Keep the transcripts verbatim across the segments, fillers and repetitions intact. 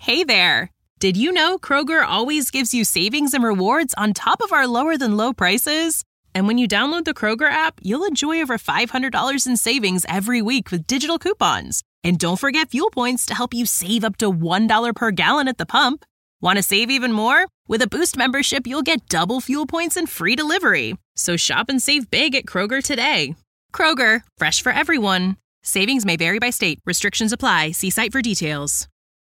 Hey there! Did you know Kroger always gives you savings and rewards on top of our lower-than-low prices? And when you download the Kroger app, you'll enjoy over five hundred dollars in savings every week with digital coupons. And don't forget fuel points to help you save up to one dollar per gallon at the pump. Want to save even more? With a Boost membership, you'll get double fuel points and free delivery. So shop and save big at Kroger today. Kroger, fresh for everyone. Savings may vary by state. Restrictions apply. See site for details.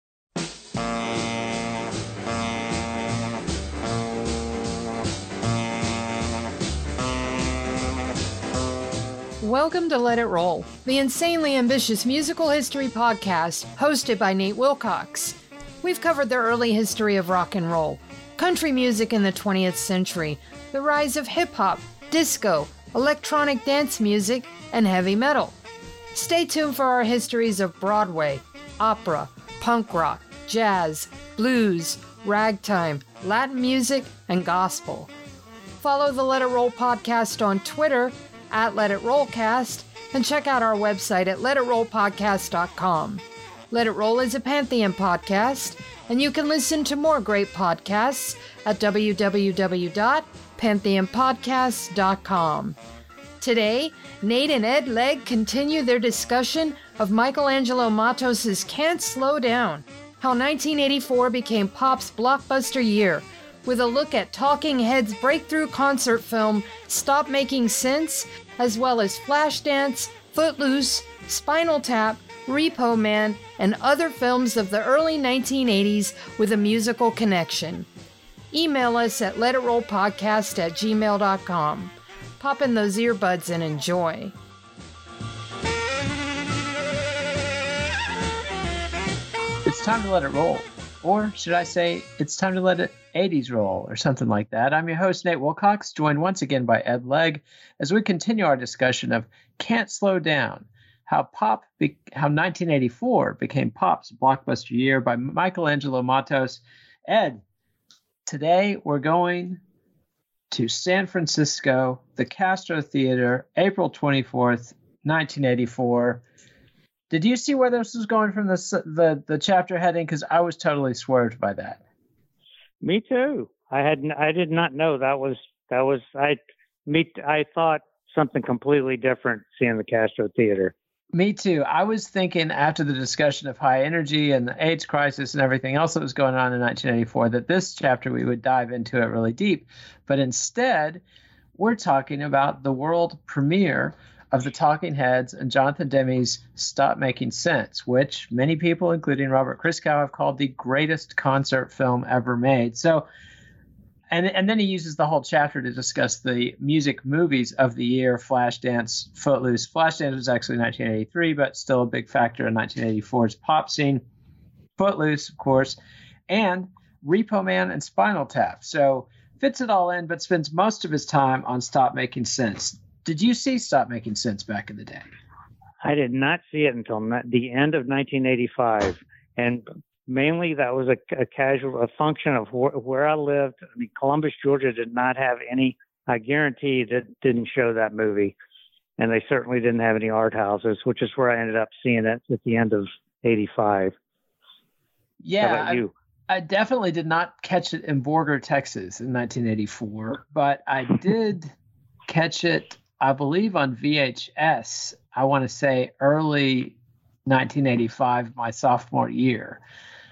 Welcome to Let It Roll, the insanely ambitious musical history podcast hosted by Nate Wilcox. We've covered the early history of rock and roll, country music in the twentieth century, the rise of hip-hop, disco, electronic dance music, and heavy metal. Stay tuned for our histories of Broadway, opera, punk rock, jazz, blues, ragtime, Latin music, and gospel. Follow the Let It Roll podcast on Twitter at Let It Rollcast, and check out our website at let it roll podcast dot com. Let It Roll is a Pantheon podcast, and you can listen to more great podcasts at w w w dot pantheon podcasts dot com. Today, Nate and Ed Legg continue their discussion of Michelangelo Matos' Can't Slow Down, how nineteen eighty-four became pop's blockbuster year, with a look at Talking Heads' breakthrough concert film Stop Making Sense, as well as Flashdance, Footloose, Spinal Tap, Repo Man, and other films of the early nineteen eighties with a musical connection. Email us at let it roll podcast at gmail dot com. Pop in those earbuds and enjoy. It's time to let it roll. Or should I say, it's time to let it eighties roll, or something like that. I'm your host, Nate Wilcox, joined once again by Ed Legg, as we continue our discussion of Can't Slow Down, how pop, be- how nineteen eighty-four became pop's blockbuster year by Michelangelo Matos. Ed, today we're going to San Francisco, the Castro Theater, April twenty-fourth, nineteen eighty-four. Did you see where this was going from the the, the chapter heading? Because I was totally swerved by that. Me too. I had I did not know that was that was I me I thought something completely different seeing the Castro Theater. Me too. I was thinking after the discussion of high energy and the AIDS crisis and everything else that was going on in nineteen eighty-four that this chapter we would dive into it really deep. But instead, we're talking about the world premiere of the Talking Heads and Jonathan Demme's Stop Making Sense, which many people, including Robert Christgau, have called the greatest concert film ever made. So, and and then he uses the whole chapter to discuss the music movies of the year: Flashdance, Footloose. Flashdance was actually nineteen eighty-three, but still a big factor in nineteen eighty-four's pop scene. Footloose, of course, and Repo Man and Spinal Tap. So fits it all in, but spends most of his time on Stop Making Sense. Did you see Stop Making Sense back in the day? I did not see it until the end of nineteen eighty-five, and mainly that was a, a casual a function of wh- where I lived. I mean, Columbus, Georgia, did not have any. I guarantee that didn't show that movie, and they certainly didn't have any art houses, which is where I ended up seeing it at the end of eighty-five. Yeah, How about you? I, I definitely did not catch it in Borger, Texas, in nineteen eighty-four, but I did catch it, I believe, on V H S, I want to say early nineteen eighty-five, my sophomore year.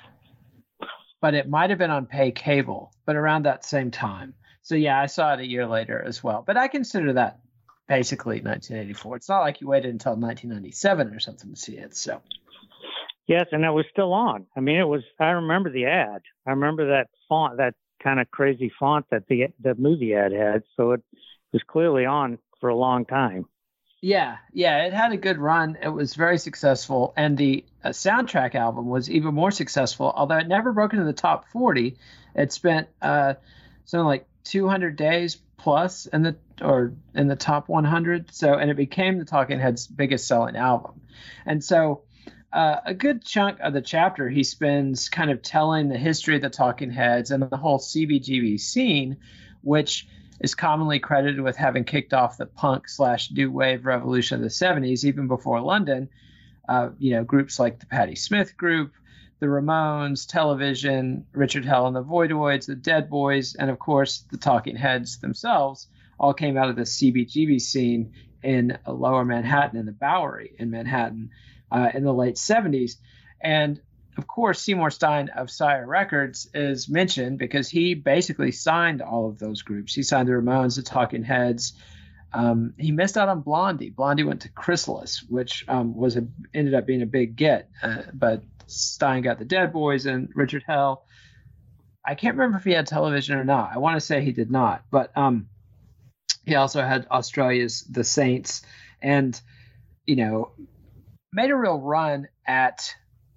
But it might have been on pay cable, but around that same time. So, yeah, I saw it a year later as well. But I consider that basically nineteen eighty-four. It's not like you waited until nineteen ninety-seven or something to see it. So, yes, and it was still on. I mean, it was. I remember the ad. I remember that font, that kind of crazy font that the the movie ad had. So it was clearly on for a long time. Yeah, yeah, it had a good run. It was very successful, and the uh, soundtrack album was even more successful. Although it never broke into the top forty, it spent uh, something like two hundred days plus in the or in the top one hundred. So, and it became the Talking Heads' biggest selling album. And so, uh, a good chunk of the chapter he spends kind of telling the history of the Talking Heads and the whole C B G B scene, which is commonly credited with having kicked off the punk slash new wave revolution of the seventies, even before London. Uh, you know, groups like the Patti Smith Group, the Ramones, Television, Richard Hell and the Voidoids, the Dead Boys, and of course the Talking Heads themselves all came out of the C B G B scene in Lower Manhattan, in the Bowery in Manhattan, uh, in the late seventies. And of course, Seymour Stein of Sire Records is mentioned because he basically signed all of those groups. He signed the Ramones, the Talking Heads. Um, he missed out on Blondie. Blondie went to Chrysalis, which um, was a, ended up being a big get. Uh, but Stein got the Dead Boys and Richard Hell. I can't remember if he had Television or not. I want to say he did not. But um, he also had Australia's The Saints, and, you know, made a real run at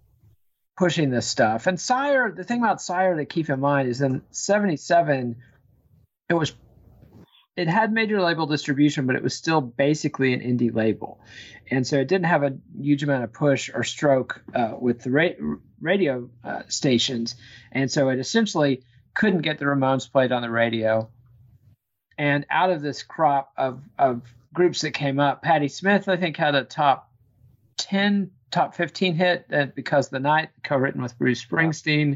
pushing this stuff. And Sire, the thing about Sire to keep in mind is in seventy-seven, it was it had major label distribution, but it was still basically an indie label. And so it didn't have a huge amount of push or stroke uh, with the ra- radio uh, stations. And so it essentially couldn't get the Ramones played on the radio. And out of this crop of, of groups that came up, Patti Smith, I think, had a top ten, top fifteen hit, uh, Because the Night, co-written with Bruce Springsteen.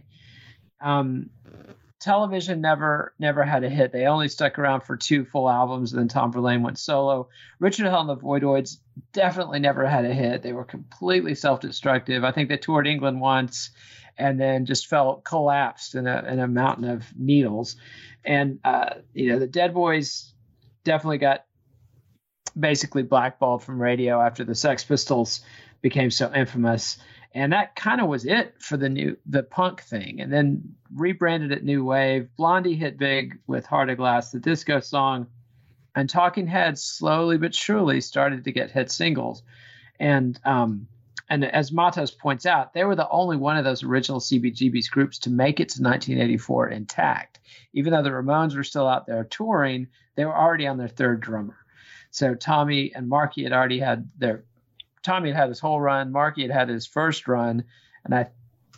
Um, Television never never had a hit. They only stuck around for two full albums, and then Tom Verlaine went solo. Richard Hell and the Voidoids definitely never had a hit. They were completely self-destructive. I think they toured England once and then just fell collapsed in a in a mountain of needles. And uh, you know, the Dead Boys definitely got basically blackballed from radio after the Sex Pistols became so infamous. And that kind of was it for the new the punk thing. And then rebranded it New Wave. Blondie hit big with Heart of Glass, the disco song. And Talking Heads slowly but surely started to get hit singles. And um, and as Matos points out, they were the only one of those original C B G B's groups to make it to nineteen eighty-four intact. Even though the Ramones were still out there touring, they were already on their third drummer. So Tommy and Marky had already had their Tommy had had his whole run. Marky had had his first run. And I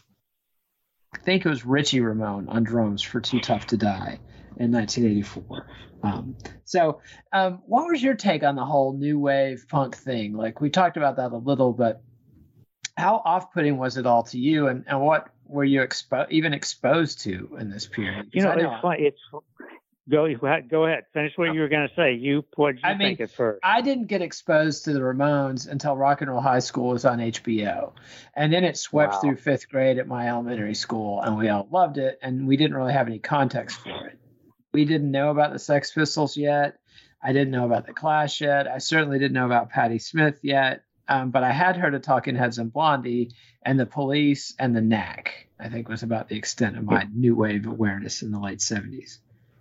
think it was Richie Ramone on drums for Too Tough to Die in nineteen eighty-four. Um, so um, what was your take on the whole new wave punk thing? Like, we talked about that a little, but how off-putting was it all to you? And, and what were you expo- even exposed to in this period? You know, know it's funny. It's Go, go ahead. Finish what you were going to say. You, what did you I mean, think at first? I didn't get exposed to the Ramones until Rock and Roll High School was on H B O. And then it swept Wow. through fifth grade at my elementary school, and we all loved it, and we didn't really have any context for it. We didn't know about the Sex Pistols yet. I didn't know about the Clash yet. I certainly didn't know about Patti Smith yet. Um, but I had heard of Talking Heads and Blondie, and the Police and the Knack, I think, was about the extent of my new wave awareness in the late seventies.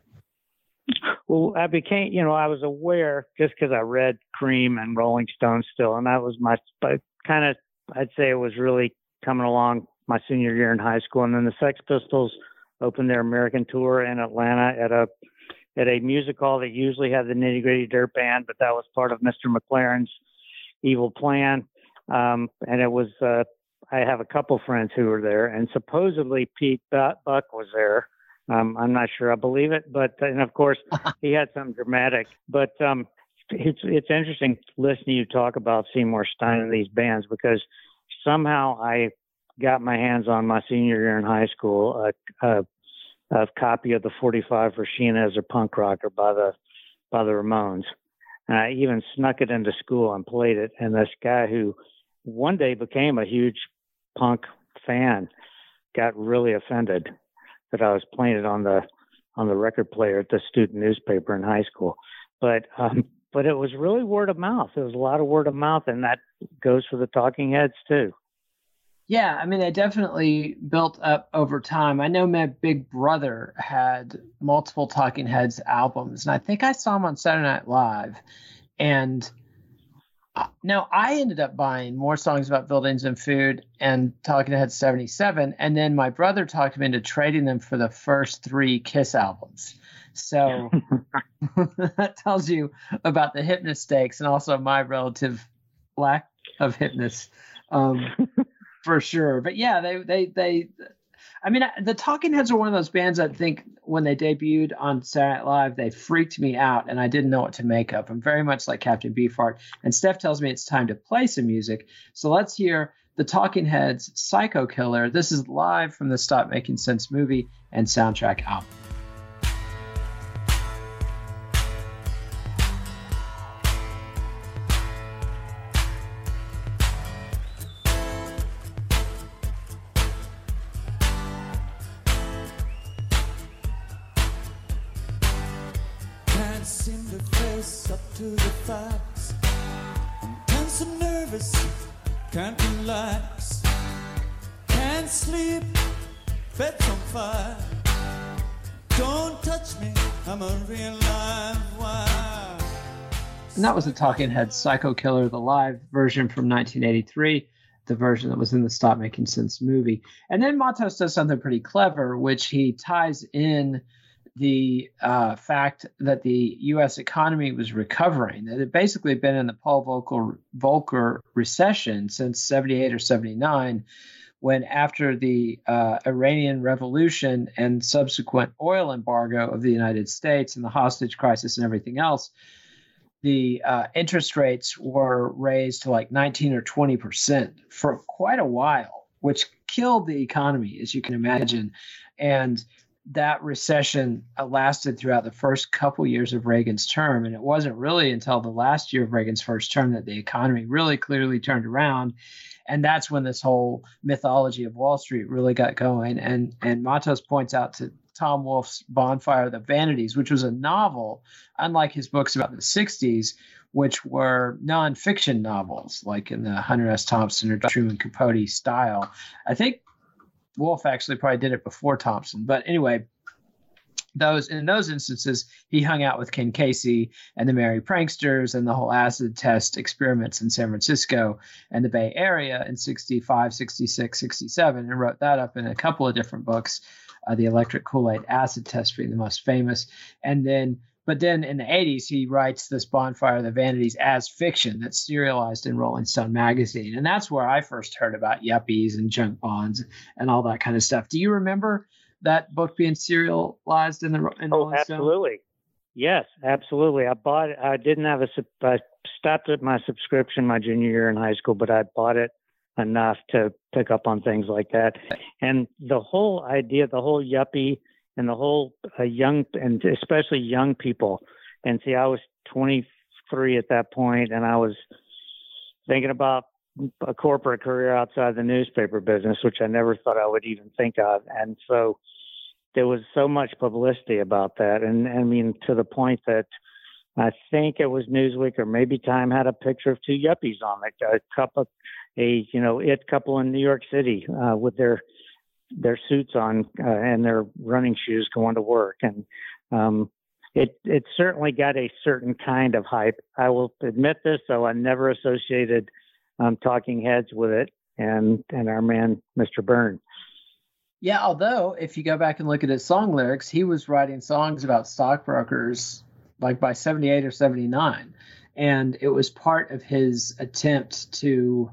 Well, I became, you know, I was aware just because I read Cream and Rolling Stone still, and that was my, but kind of, I'd say it was really coming along my senior year in high school. And then the Sex Pistols opened their American tour in Atlanta at a at a music hall that usually had the Nitty Gritty Dirt Band, but that was part of Mister McLaren's evil plan. Um, and it was, uh, I have a couple friends who were there, and supposedly Pete Buck was there. Um, I'm not sure I believe it, but, and of course he had something dramatic, but, um, it's, it's interesting listening to you talk about Seymour Stein and these bands, because somehow I got my hands on my senior year in high school, a, a, a copy of the forty-five for Sheena as a Punk Rocker by the, by the Ramones. And I even snuck it into school and played it. And this guy who one day became a huge punk fan got really offended that I was playing it on the on the record player at the student newspaper in high school. But um, but it was really word of mouth. There was a lot of word of mouth, and that goes for the Talking Heads too. Yeah, I mean, they definitely built up over time. I know my big brother had multiple Talking Heads albums, and I think I saw him on Saturday Night Live. And now I ended up buying more songs about buildings and food and Talking Heads seventy-seven. And then my brother talked me into trading them for the first three Kiss albums. So that tells you about the hipness stakes and also my relative lack of hipness, um, for sure. But yeah, they, they, they, I mean, the Talking Heads are one of those bands I think when they debuted on Saturday Night Live, they freaked me out and I didn't know what to make of. I'm very much like Captain Beefheart. And Steph tells me it's time to play some music. So let's hear the Talking Heads' Psycho Killer. This is live from the Stop Making Sense movie and soundtrack album. Can't seem to face up to the facts. I'm tense and nervous, can't relax, can't sleep, bed's on fire. Don't touch me, I'm a real live wire. And that was the Talking Heads' Psycho Killer, the live version from nineteen eighty-three, the version that was in the Stop Making Sense movie. And then Matos does something pretty clever, which he ties in the uh, fact that the U S economy was recovering. That it had basically been in the Paul Volcker, Volcker recession since seventy-eight or seventy-nine, when after the uh, Iranian Revolution and subsequent oil embargo of the United States and the hostage crisis and everything else, the uh, interest rates were raised to like nineteen or twenty percent for quite a while, which killed the economy, as you can imagine. And that recession lasted throughout the first couple years of Reagan's term. And it wasn't really until the last year of Reagan's first term that the economy really clearly turned around. And that's when this whole mythology of Wall Street really got going. And, and Matos points out to Tom Wolfe's Bonfire of the Vanities, which was a novel, unlike his books about the sixties, which were nonfiction novels, like in the Hunter S. Thompson or Truman Capote style. I think Wolfe actually probably did it before Thompson. But anyway, those in those instances, he hung out with Ken Casey and the Merry Pranksters and the whole acid test experiments in San Francisco and the Bay Area in sixty-five, sixty-six, sixty-seven, and wrote that up in a couple of different books, uh, the Electric Kool-Aid acid test being the most famous. And then, but then in the eighties, he writes this Bonfire of the Vanities as fiction that's serialized in Rolling Stone magazine. And that's where I first heard about yuppies and junk bonds and all that kind of stuff. Do you remember that book being serialized in the in oh, Rolling Stone? Absolutely. Yes, absolutely. I bought it. I didn't have a, I stopped at my subscription my junior year in high school, but I bought it enough to pick up on things like that. And the whole idea, the whole yuppie, and the whole uh, young, and especially young people. And see, I was twenty-three at that point, and I was thinking about a corporate career outside the newspaper business, which I never thought I would even think of. And so there was so much publicity about that. And I mean, to the point that I think it was Newsweek or maybe Time had a picture of two yuppies on it, a couple, a, you know, it couple in New York City uh, with their their suits on uh, and their running shoes going to work. And um, it it certainly got a certain kind of hype. I will admit this, though, I never associated um, Talking Heads with it and, and our man, Mister Byrne. Yeah, although if you go back and look at his song lyrics, he was writing songs about stockbrokers like by seventy-eight or seventy-nine. And it was part of his attempt to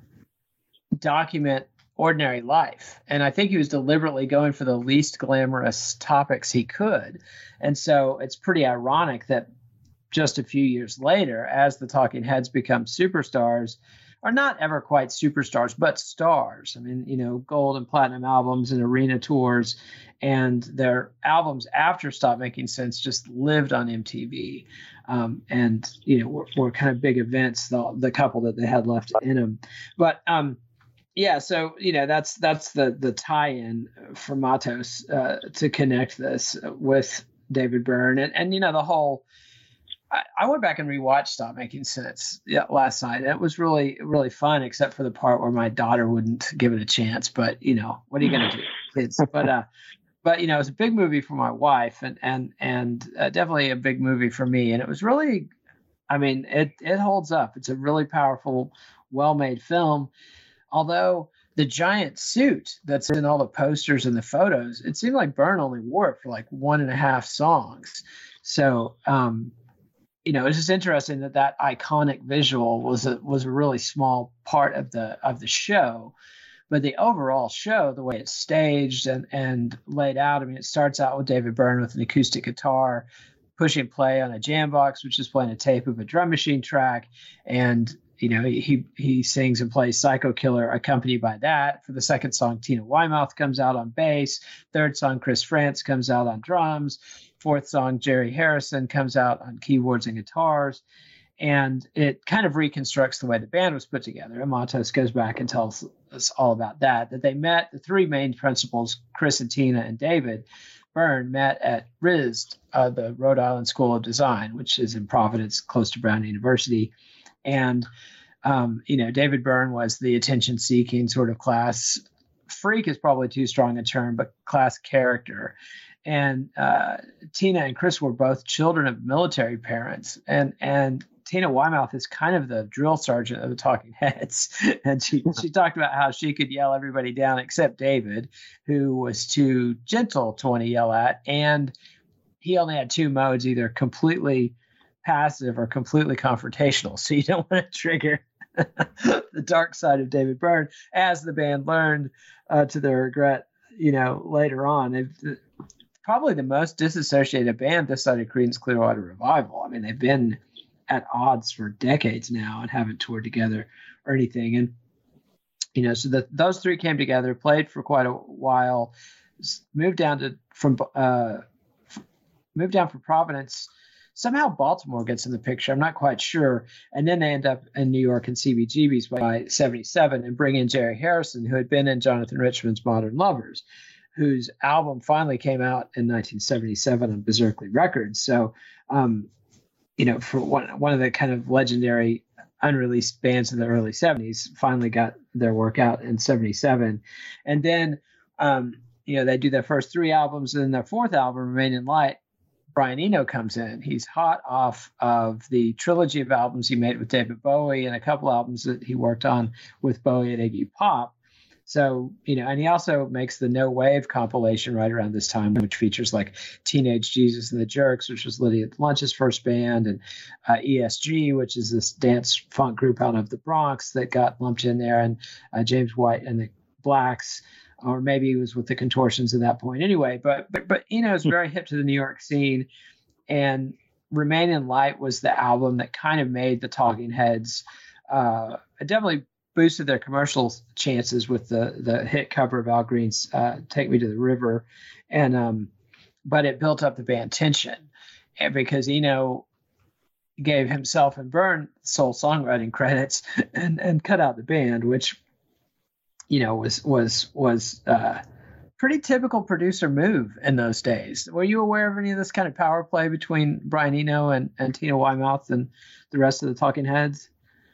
document ordinary life. And I think he was deliberately going for the least glamorous topics he could. And so it's pretty ironic that just a few years later, as the Talking Heads become superstars, are not ever quite superstars, but stars. I mean, you know, gold and platinum albums and arena tours, and their albums after Stop Making Sense just lived on M T V. Um, and, you know, were, were kind of big events, the, the couple that they had left in them. But, um, yeah, so, you know, that's that's the the tie-in for Matos uh, to connect this with David Byrne. And, and you know, the whole, I, I went back and rewatched Stop Making Sense yeah, last night. And it was really, really fun, except for the part where my daughter wouldn't give it a chance. But, you know, what are you going to do, kids? But, uh, but, you know, it was a big movie for my wife and and and uh, definitely a big movie for me. And it was really, I mean, it it holds up. It's a really powerful, well-made film. Although the giant suit that's in all the posters and the photos, it seemed like Byrne only wore it for like one and a half songs. So, um, you know, it's just interesting that that iconic visual was a, was a really small part of the of the show. But the overall show, the way it's staged and, and laid out, I mean, it starts out with David Byrne with an acoustic guitar, pushing play on a jam box, which is playing a tape of a drum machine track. And you know, he he sings and plays Psycho Killer accompanied by that. For the second song, Tina Weymouth comes out on bass. Third song, Chris Frantz comes out on drums. Fourth song, Jerry Harrison comes out on keyboards and guitars. And it kind of reconstructs the way the band was put together. And Matos goes back and tells us all about that, that they met, the three main principals, Chris and Tina and David Byrne, met at R I S D, uh, the Rhode Island School of Design, which is in Providence, close to Brown University. And, um, you know, David Byrne was the attention-seeking sort of class freak is probably too strong a term, but class character. And uh, Tina and Chris were both children of military parents. And and Tina Weymouth is kind of the drill sergeant of the Talking Heads. And she, she talked about how she could yell everybody down except David, who was too gentle to want to yell at. And he only had two modes, either completely passive or completely confrontational. So you don't want to trigger the dark side of David Byrne, as the band learned uh, to their regret, you know, later on. They've probably the most disassociated band this side of Creedence Clearwater Revival. I mean, they've been at odds for decades now and haven't toured together or anything. And, you know, so the, those three came together, played for quite a while, moved down to from uh, moved down from Providence. Somehow Baltimore gets in the picture. I'm not quite sure. And then they end up in New York and C B G B's by seventy-seven and bring in Jerry Harrison, who had been in Jonathan Richman's Modern Lovers, whose album finally came out in nineteen seventy-seven on Berserkly Records. So, um, you know, for one, one of the kind of legendary unreleased bands in the early seventies, finally got their work out in seventy-seven. And then, um, you know, they do their first three albums, and then their fourth album, Remain in Light, Brian Eno comes in. He's hot off of the trilogy of albums he made with David Bowie and a couple albums that he worked on with Bowie and Iggy Pop. So, you know, and he also makes the No Wave compilation right around this time, which features like Teenage Jesus and the Jerks, which was Lydia Lunch's first band, and uh, E S G, which is this dance funk group out of the Bronx that got lumped in there, and uh, James White and the Blacks, or maybe he was with the Contortions at that point. Anyway, but but but Eno's very hip to the New York scene, and Remain in Light was the album that kind of made the Talking Heads uh, definitely boosted their commercial chances with the the hit cover of Al Green's uh, "Take Me to the River," and um, but it built up the band tension, and because Eno gave himself and Byrne sole songwriting credits and and cut out the band, which, you know, was was was uh, pretty typical producer move in those days. Were you aware of any of this kind of power play between Brian Eno and, and Tina Weymouth and the rest of the Talking Heads?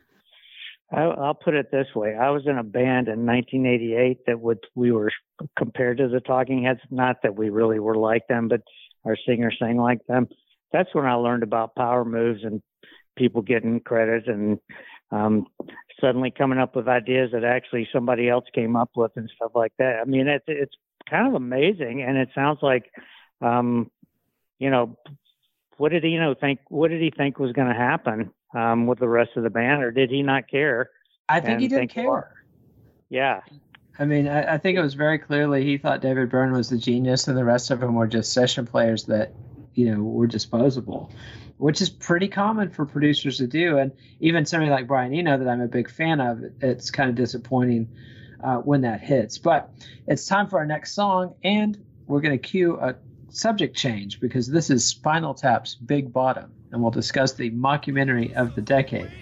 I'll put it this way. I was in a band in nineteen eighty-eight that would, we were compared to the Talking Heads, not that we really were like them, but our singer sang like them. That's when I learned about power moves and people getting credit and um, suddenly coming up with ideas that actually somebody else came up with and stuff like that. I mean, it's, it's kind of amazing. And it sounds like, um, you know, what did Eno think, what did he think was going to happen? Um, with the rest of the band, or did he not care? I think he didn't think, care. Yeah. I mean, I, I think it was very clearly he thought David Byrne was the genius and the rest of them were just session players that, you know, were disposable, which is pretty common for producers to do. And even somebody like Brian Eno that I'm a big fan of, it's kind of disappointing uh, when that hits. But it's time for our next song, and we're going to cue a subject change because this is Spinal Tap's Big Bottom, and we'll discuss the mockumentary of the decade.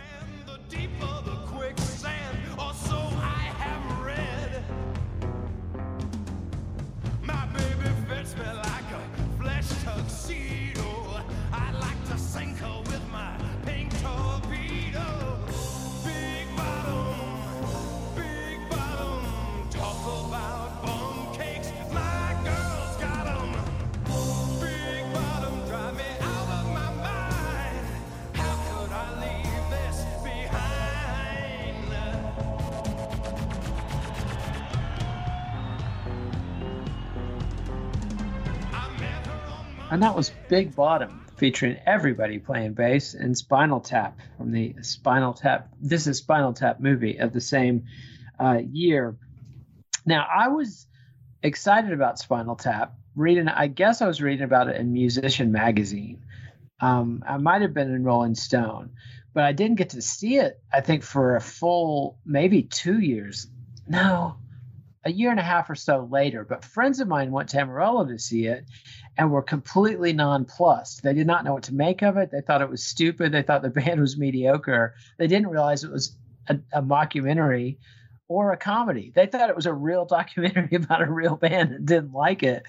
And that was Big Bottom, featuring everybody playing bass, and Spinal Tap from the Spinal Tap, This Is Spinal Tap movie of the same uh, year. Now, I was excited about Spinal Tap, reading, I guess I was reading about it in Musician Magazine. Um, I might have been in Rolling Stone, but I didn't get to see it, I think, for a full maybe two years. No, a year and a half or so later. But friends of mine went to Amarillo to see it and were completely nonplussed. They did not know what to make of it. They thought it was stupid. They thought the band was mediocre. They didn't realize it was a, a mockumentary or a comedy. They thought it was a real documentary about a real band and didn't like it.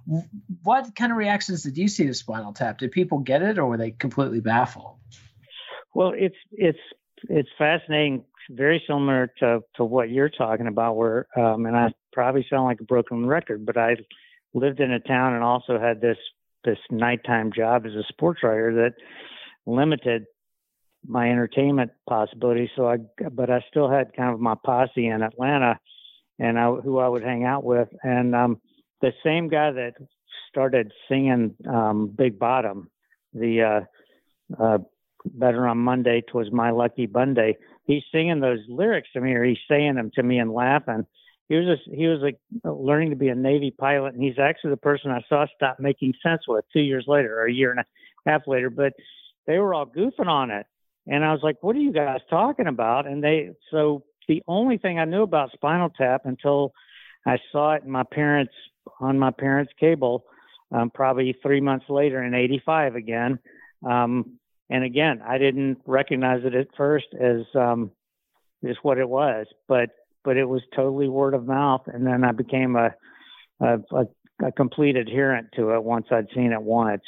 What kind of reactions did you see to Spinal Tap? Did people get it, or were they completely baffled? Well, it's it's it's fascinating, very similar to, to what you're talking about. Where um, and I probably sound like a broken record, but I lived in a town and also had this this nighttime job as a sports writer that limited my entertainment possibilities. So I, but I still had kind of my posse in Atlanta, and I, who I would hang out with, and um, the same guy that started singing um, Big Bottom, the uh, uh, Better on Monday, 'Twas My Lucky Monday. He's singing those lyrics to me, or he's saying them to me and laughing. He was just, he was like learning to be a Navy pilot, and he's actually the person I saw stop making sense with two years later, or a year and a half later. But they were all goofing on it, and I was like, "What are you guys talking about?" And they, so the only thing I knew about Spinal Tap until I saw it in my parents on my parents' cable, um, probably three months later in eighty-five again. Um, And again, I didn't recognize it at first as um, just what it was, but but it was totally word of mouth. And then I became a a, a, a complete adherent to it once I'd seen it once.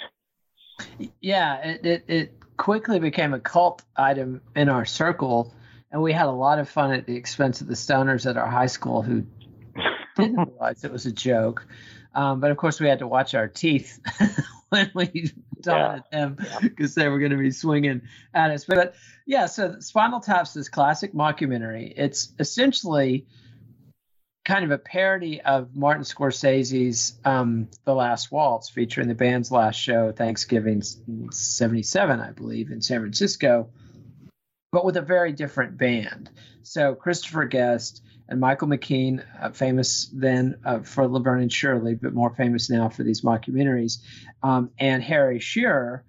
Yeah, it, it it quickly became a cult item in our circle, and we had a lot of fun at the expense of the stoners at our high school who didn't realize it was a joke. Um, but of course, we had to watch our teeth when we taunted yeah. them because they were going to be swinging at us. But yeah, so Spinal Tap's this classic mockumentary. It's essentially kind of a parody of Martin Scorsese's um, The Last Waltz, featuring the band's last show, Thanksgiving seventy-seven, I believe, in San Francisco, but with a very different band. So Christopher Guest and Michael McKean, uh, famous then uh, for Laverne and Shirley, but more famous now for these mockumentaries, um, and Harry Shearer,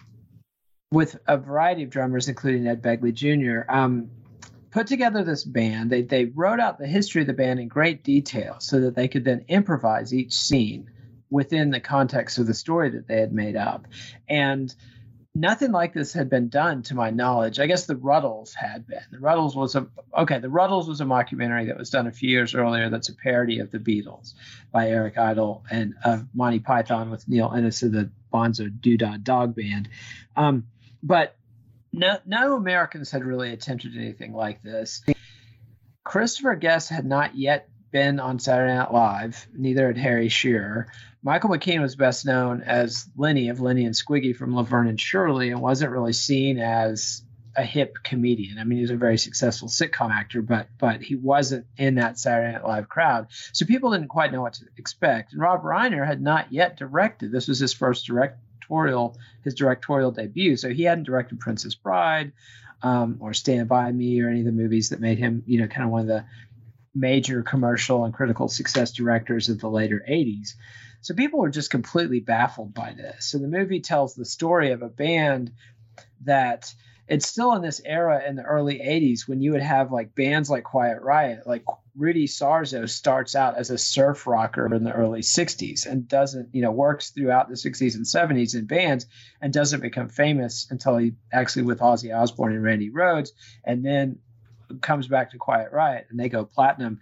with a variety of drummers, including Ed Begley Junior, um, put together this band. They they wrote out the history of the band in great detail so that they could then improvise each scene within the context of the story that they had made up. And nothing like this had been done, to my knowledge. I guess the Ruddles had been. The Ruddles was a okay. The Ruddles was a mockumentary that was done a few years earlier. That's a parody of the Beatles by Eric Idle and of Monty Python with Neil Innes of the Bonzo Doodah Dog Band. Um, but no, no Americans had really attempted anything like this. Christopher Guest had not yet been on Saturday Night Live. Neither had Harry Shearer. Michael McKean was best known as Lenny of Lenny and Squiggy from Laverne and Shirley, and wasn't really seen as a hip comedian. I mean, he was a very successful sitcom actor, but but he wasn't in that Saturday Night Live crowd. So people didn't quite know what to expect. And Rob Reiner had not yet directed. This was his first directorial, his directorial debut. So he hadn't directed Princess Bride um, or Stand By Me or any of the movies that made him, you know, kind of one of the major commercial and critical success directors of the later eighties. So people were just completely baffled by this. So the movie tells the story of a band that it's still in this era in the early eighties when you would have like bands like Quiet Riot. Like Rudy Sarzo starts out as a surf rocker in the early sixties and doesn't, you know, works throughout the sixties and seventies in bands and doesn't become famous until he actually with Ozzy Osbourne and Randy Rhoads, and then comes back to Quiet Riot and they go platinum.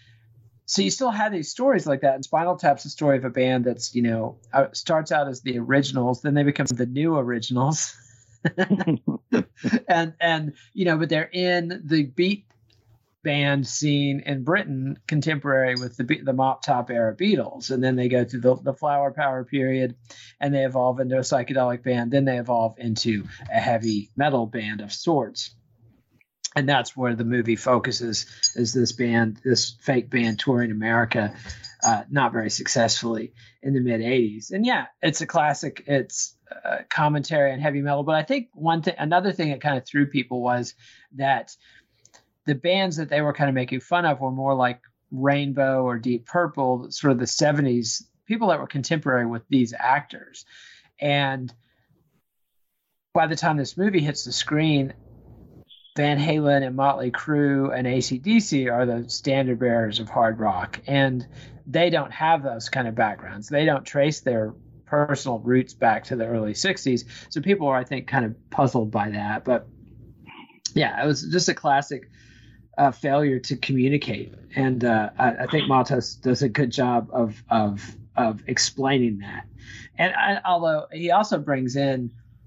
So you still have these stories like that. And Spinal Tap's a story of a band that's, you know, starts out as the originals, then they become the new originals. and, and, you know, but they're in the beat band scene in Britain, contemporary with the the Mop Top era Beatles. And then they go through the, the flower power period and they evolve into a psychedelic band. Then they evolve into a heavy metal band of sorts. And that's where the movie focuses, is this band, this fake band touring America, uh, not very successfully in the mid eighties. And yeah, it's a classic. It's uh, commentary on heavy metal. But I think one thing, another thing that kind of threw people was that the bands that they were kind of making fun of were more like Rainbow or Deep Purple, sort of the seventies, people that were contemporary with these actors. And by the time this movie hits the screen, Van Halen and Motley Crue and A C D C are the standard bearers of hard rock, and they don't have those kind of backgrounds. They don't trace their personal roots back to the early sixties. So people are, I think, kind of puzzled by that. But yeah, it was just a classic uh, failure to communicate. And uh, I, I think Matos does a good job of of of explaining that. And I, although he also brings in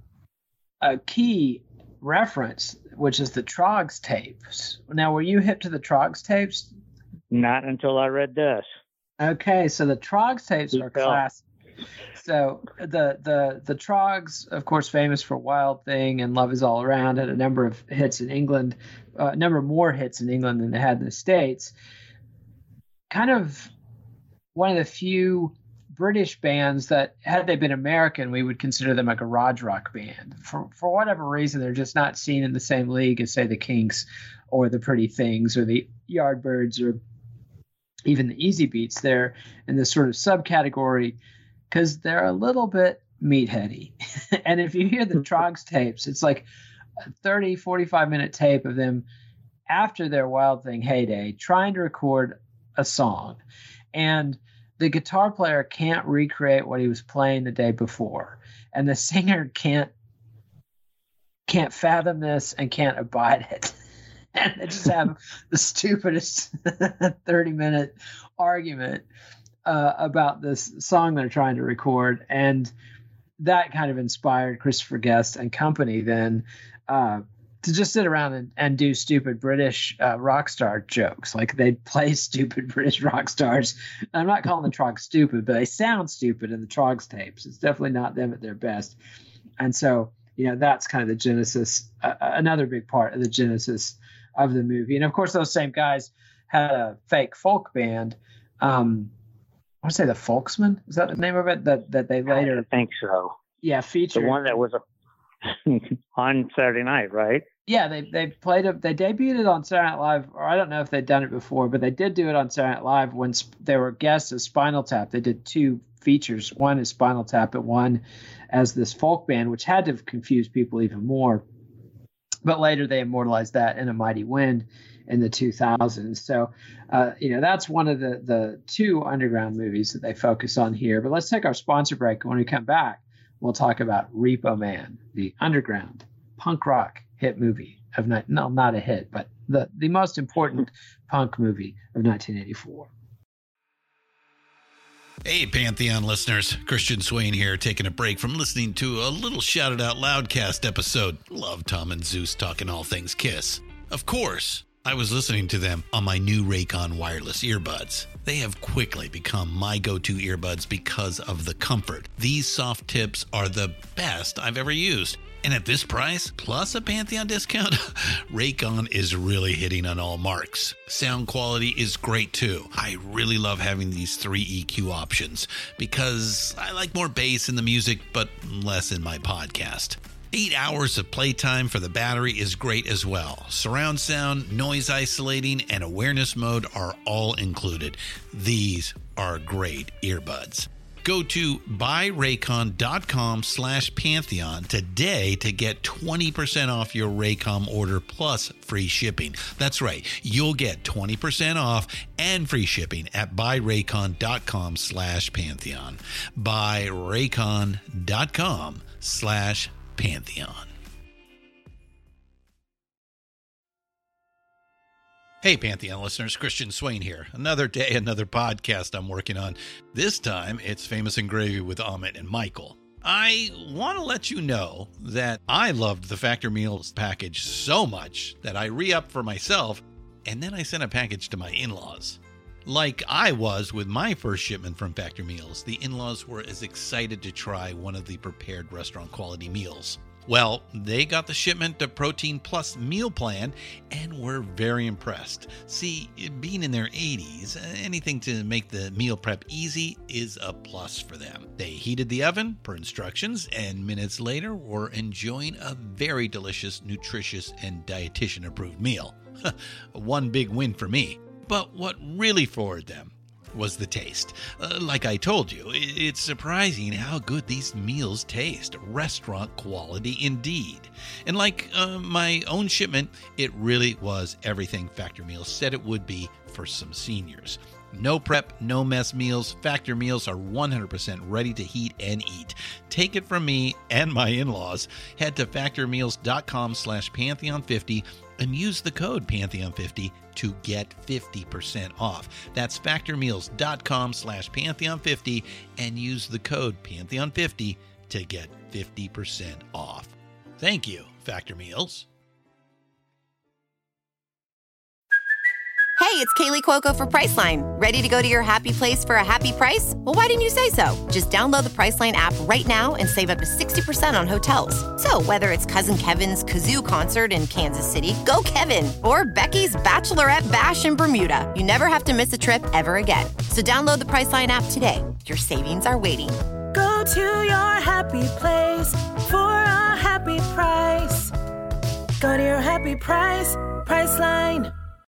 a key reference, which is the Troggs tapes. Now, were you hip to the Troggs tapes? Not until I read this. Okay, so the Troggs tapes are classic. So the the the Troggs, of course, famous for Wild Thing and Love Is All Around, had a number of hits in England, uh, a number more hits in England than they had in the States. Kind of one of the few British bands that, had they been American, we would consider them a garage rock band. For for whatever reason, they're just not seen in the same league as, say, the Kinks or the Pretty Things or the Yardbirds or even the Easy Beats. They're in this sort of subcategory because they're a little bit meatheady. And if you hear the Troggs tapes, it's like a thirty, forty-five minute tape of them after their Wild Thing heyday trying to record a song. And the guitar player can't recreate what he was playing the day before. And the singer can't can't fathom this and can't abide it. And they just have the stupidest thirty minute argument uh, about this song they're trying to record. And that kind of inspired Christopher Guest and company then uh, to just sit around and, and do stupid British uh, rock star jokes. Like they'd play stupid British rock stars. And I'm not calling the Troggs stupid, but they sound stupid in the Troggs tapes. It's definitely not them at their best. And so, you know, that's kind of the genesis, uh, another big part of the genesis of the movie. And of course, those same guys had a fake folk band. Um, I want to say the Folksmen. Is that the name of it? That that they later. I think so. Yeah, featured. The one that was a on Saturday night, right? Yeah, they they played it. They debuted it on Saturday Night Live, or I don't know if they'd done it before, but they did do it on Saturday Night Live when sp- they were guests of Spinal Tap. They did two features, one as Spinal Tap, and one as this folk band, which had to have confused people even more. But later they immortalized that in A Mighty Wind in the two thousands. So, uh, you know, that's one of the the two underground movies that they focus on here. But let's take our sponsor break. When we come back, we'll talk about Repo Man, the underground punk rock hit movie of ni- no, not a hit, but the, the most important punk movie of nineteen eighty-four. Hey, Pantheon listeners. Christian Swain here, taking a break from listening to a little Shouted Out Loudcast episode. Love Tom and Zeus talking all things Kiss. Of course, I was listening to them on my new Raycon wireless earbuds. They have quickly become my go-to earbuds because of the comfort. These soft tips are the best I've ever used. And at this price, plus a Pantheon discount, Raycon is really hitting on all marks. Sound quality is great too. I really love having these three E Q options because I like more bass in the music, but less in my podcast. Eight hours of playtime for the battery is great as well. Surround sound, noise isolating, and awareness mode are all included. These are great earbuds. Go to buyraycon.com slash Pantheon today to get twenty percent off your Raycom order plus free shipping. That's right. You'll get twenty percent off and free shipping at buyraycon.com slash Pantheon. Buyraycon.com slash Pantheon. Hey, Pantheon listeners, Christian Swain here. Another day, another podcast I'm working on. This time, it's Famous and Gravy with Amit and Michael. I want to let you know that I loved the Factor Meals package so much that I re-upped for myself, and then I sent a package to my in-laws. Like I was with my first shipment from Factor Meals, the in-laws were as excited to try one of the prepared restaurant quality meals. Well, they got the shipment to Protein Plus meal plan and were very impressed. See, being in their eighties, anything to make the meal prep easy is a plus for them. They heated the oven per instructions and minutes later were enjoying a very delicious, nutritious, and dietitian approved meal. One big win for me. But what really floored them was the taste. Uh, like I told you, it's surprising how good these meals taste. Restaurant quality indeed. And like uh, my own shipment, it really was everything Factor Meals said it would be for some seniors. No prep, no mess meals. Factor Meals are one hundred percent ready to heat and eat. Take it from me and my in-laws. Head to factormeals.com slash Pantheon fifty and use the code Pantheon fifty to get fifty percent off. That's factormeals.com slash Pantheon fifty and use the code Pantheon fifty to get fifty percent off. Thank you, Factor Meals. Hey, it's Kaylee Cuoco for Priceline. Ready to go to your happy place for a happy price? Well, why didn't you say so? Just download the Priceline app right now and save up to sixty percent on hotels. So whether it's Cousin Kevin's Kazoo Concert in Kansas City, go Kevin, or Becky's Bachelorette Bash in Bermuda, you never have to miss a trip ever again. So download the Priceline app today. Your savings are waiting. Go to your happy place for a happy price. Go to your happy price, Priceline.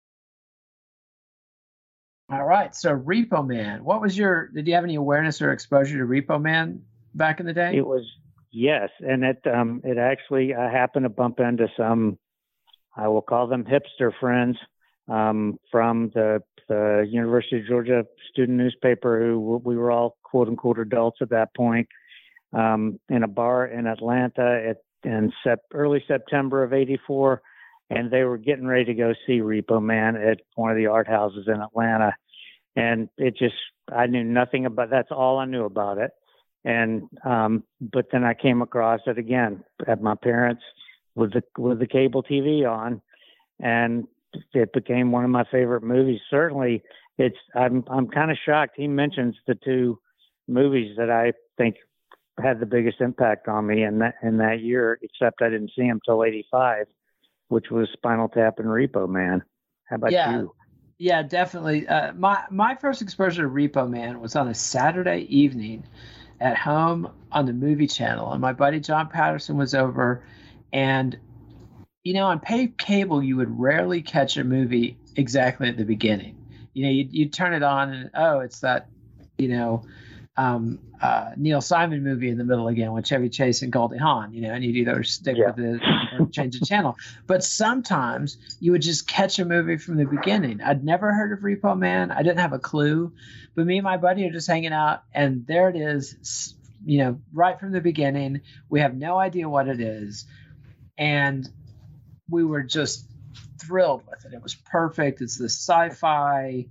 All right. So Repo Man, what was your, did you have any awareness or exposure to Repo Man back in the day? It was, yes. And it, um, it actually, I happened to bump into some, I will call them hipster friends, um, from the, the University of Georgia student newspaper who we were all quote unquote adults at that point, um, in a bar in Atlanta at, in sep- early September of eighty-four. And they were getting ready to go see Repo Man at one of the art houses in Atlanta. And it just, I knew nothing about, that's all I knew about it. And, um, but then I came across it again at my parents with the, with the cable T V on, and it became one of my favorite movies. Certainly it's, I'm, I'm kind of shocked. He mentions the two movies that I think had the biggest impact on me in that, in that year, except I didn't see them till eighty-five. Which was Spinal Tap and Repo Man. How about yeah, you? Yeah, definitely. Uh, my my first exposure to Repo Man was on a Saturday evening at home on the movie channel. And my buddy John Patterson was over. And, you know, on pay cable, you would rarely catch a movie exactly at the beginning. You know, you'd, you'd turn it on and, oh, it's that, you know, um, uh, Neil Simon movie in the middle again with Chevy Chase and Goldie Hawn, you know, and you'd either stick yeah. with it or change the channel. But sometimes you would just catch a movie from the beginning. I'd never heard of Repo Man. I didn't have a clue. But me and my buddy are just hanging out, and there it is, you know, right from the beginning. We have no idea what it is. And we were just thrilled with it. It was perfect. It's the sci-fi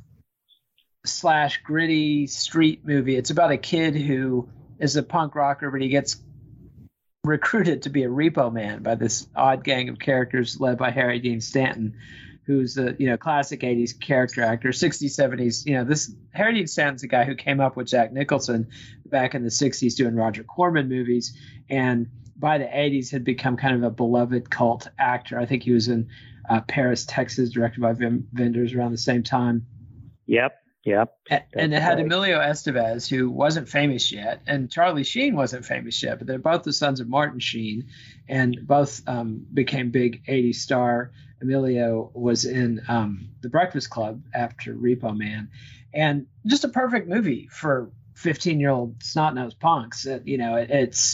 slash gritty street movie. It's about a kid who is a punk rocker, but he gets recruited to be a repo man by this odd gang of characters led by Harry Dean Stanton, who's a, you know, classic eighties character actor, sixties, seventies. You know, this Harry Dean Stanton's the guy who came up with Jack Nicholson back in the sixties doing Roger Corman movies, and by the eighties had become kind of a beloved cult actor. I think he was in uh, Paris, Texas, directed by Vim Vendors around the same time. Yep. Yep. And, and it had right. Emilio Estevez, who wasn't famous yet, and Charlie Sheen wasn't famous yet, but they're both the sons of Martin Sheen, and both um, became big eighties star. Emilio was in um, The Breakfast Club after Repo Man, and just a perfect movie for fifteen-year-old snot-nosed punks. It, you know, it, it's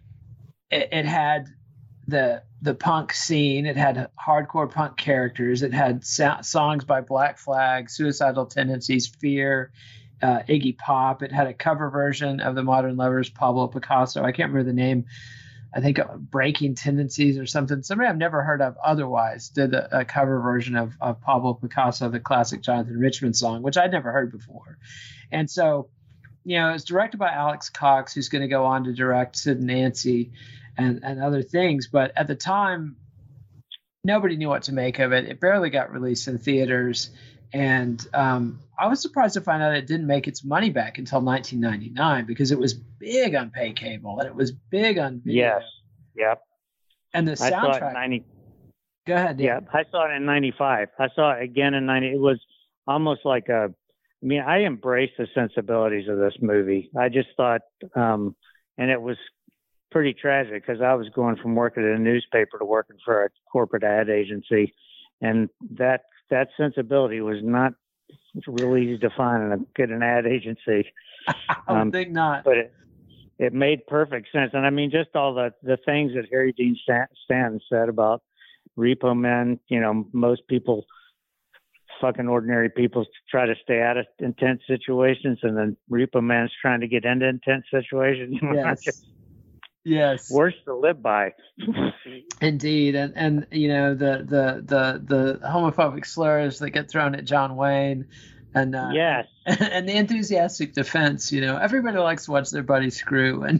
it, it had the the punk scene. It had hardcore punk characters. It had so- songs by Black Flag, Suicidal Tendencies, Fear, uh, Iggy Pop. It had a cover version of the Modern Lovers, Pablo Picasso. I can't remember the name. I think uh, Breaking Tendencies or something. Somebody I've never heard of otherwise did a, a cover version of, of Pablo Picasso, the classic Jonathan Richman song, which I'd never heard before. And so, you know, it's directed by Alex Cox, who's going to go on to direct Sid and Nancy and, and other things. But at the time, nobody knew what to make of it. It barely got released in theaters. And um, I was surprised to find out it didn't make its money back until nineteen ninety-nine, because it was big on pay cable and it was big on video. Yes. Yep. And the soundtrack. I saw it in ninety. Go ahead. Dan. Yeah, I saw it in ninety-five. I saw it again in ninety. It was almost like a. I mean, I embraced the sensibilities of this movie. I just thought, um, and it was pretty tragic because I was going from working at a newspaper to working for a corporate ad agency, and that that sensibility was not It's real easy to find and get an ad agency. I would think not. But it, it made perfect sense. And I mean, just all the, the things that Harry Dean Stanton said about Repo Men, you know, most people, fucking ordinary people, try to stay out of intense situations, and then Repo Man's trying to get into intense situations. Yes. Yes. Worse to live by. Indeed. And, and, you know, the, the, the, the homophobic slurs that get thrown at John Wayne, and, uh, yes. and, and the enthusiastic defense, you know, everybody likes to watch their buddy screw. And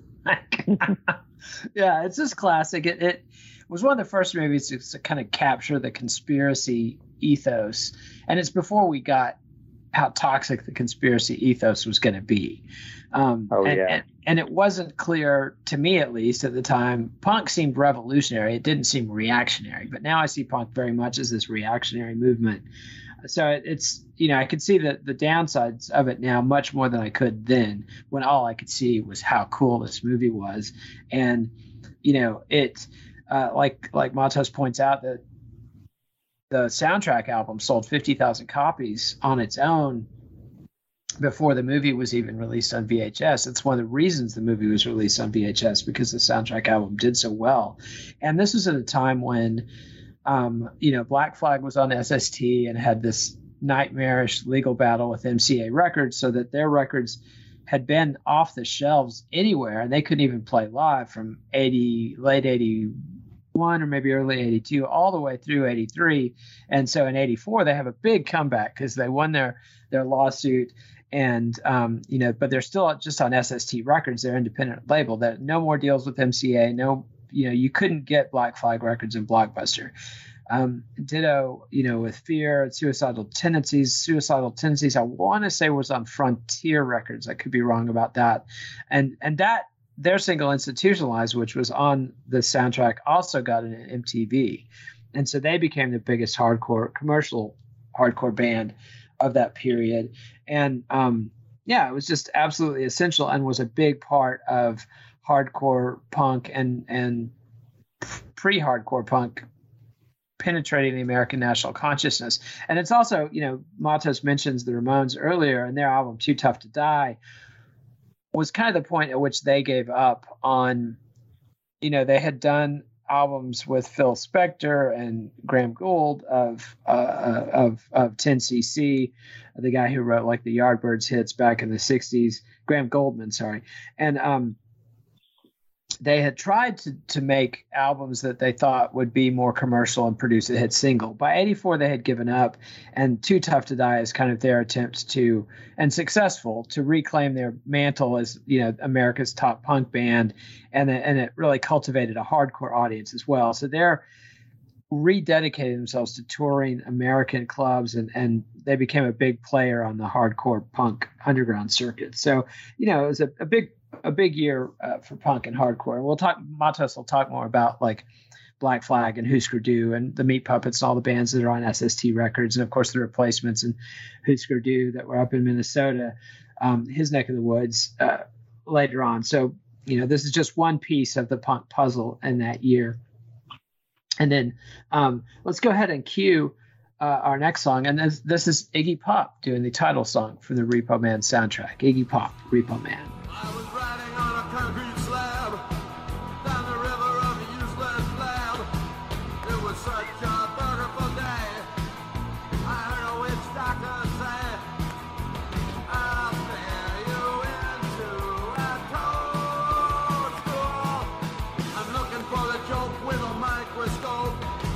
yeah, it's just classic. It, it was one of the first movies to, to kind of capture the conspiracy ethos. And it's before we got how toxic the conspiracy ethos was going to be. Um, oh, and, yeah. and, and it wasn't clear, to me at least at the time. Punk seemed revolutionary. It didn't seem reactionary. But now I see punk very much as this reactionary movement. So it, it's, you know, I could see the, the downsides of it now much more than I could then, when all I could see was how cool this movie was. And, you know, it, uh, like, like Matos points out, that the soundtrack album sold fifty thousand copies on its own before the movie was even released on V H S. It's one of the reasons the movie was released on V H S, because the soundtrack album did so well. And this was at a time when, um, you know, Black Flag was on S S T and had this nightmarish legal battle with M C A Records, so that their records had been off the shelves anywhere, and they couldn't even play live from eighty, late eighty-one or maybe early eighty-two, all the way through eighty-three. And so in eighty-four, they have a big comeback because they won their, their lawsuit. And, um, you know, but they're still just on S S T Records, their independent label. That no more deals with M C A. No, you know, you couldn't get Black Flag Records and Blockbuster. Um, ditto, you know, with Fear and Suicidal Tendencies. Suicidal Tendencies, I want to say, was on Frontier Records. I could be wrong about that. And and that, their single Institutionalized, which was on the soundtrack, also got an M T V. And so they became the biggest hardcore, commercial hardcore band of that period. And um, yeah, it was just absolutely essential and was a big part of hardcore punk and, and pre-hardcore punk penetrating the American national consciousness. And it's also, you know, Matos mentions the Ramones earlier, and their album Too Tough to Die was kind of the point at which they gave up on, you know, they had done albums with Phil Spector and Graham Gould of uh, of of ten C C, the guy who wrote like the Yardbirds hits back in the sixties, Graham Goldman, sorry. And um, they had tried to to make albums that they thought would be more commercial and produce a hit single. By eighty-four, they had given up, and Too Tough to Die is kind of their attempt to, and successful, to reclaim their mantle as, you know, America's top punk band, and and it really cultivated a hardcore audience as well. So they're rededicated themselves to touring American clubs, and and they became a big player on the hardcore punk underground circuit. So, you know, it was a, a big a big year uh, for punk and hardcore. And we'll talk, Matos will talk more about like Black Flag and Husker Du and the Meat Puppets and all the bands that are on S S T Records, and of course the Replacements and Husker Du that were up in Minnesota, um, his neck of the woods, uh, later on. So, you know, this is just one piece of the punk puzzle in that year. And then um, let's go ahead and cue uh, our next song. And this, this is Iggy Pop doing the title song from the Repo Man soundtrack. Iggy Pop, Repo Man. I was riding on a concrete slab down the river of a useless lab. It was such a beautiful day. I heard a witch doctor say, I'll bear you into a toadstool. I'm looking for the joke with a microscope.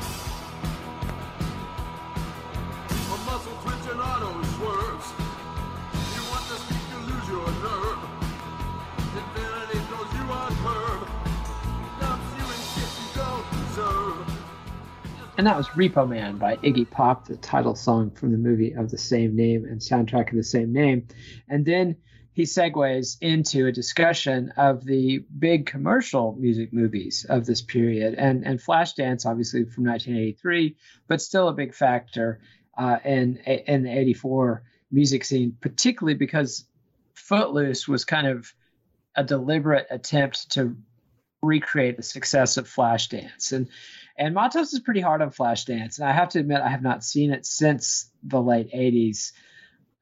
A muscle twitching auto swerves. You want to speak, you lose your nerve. Infinity throws you on curve, dumps you in shit you don't deserve. And that was Repo Man by Iggy Pop, the title song from the movie of the same name and soundtrack of the same name. And then he segues into a discussion of the big commercial music movies of this period. And, and Flashdance, obviously from nineteen eighty-three, but still a big factor uh, in, in the eighty-four music scene, particularly because Footloose was kind of a deliberate attempt to recreate the success of Flashdance. And and Matos is pretty hard on Flashdance. And I have to admit, I have not seen it since the late eighties.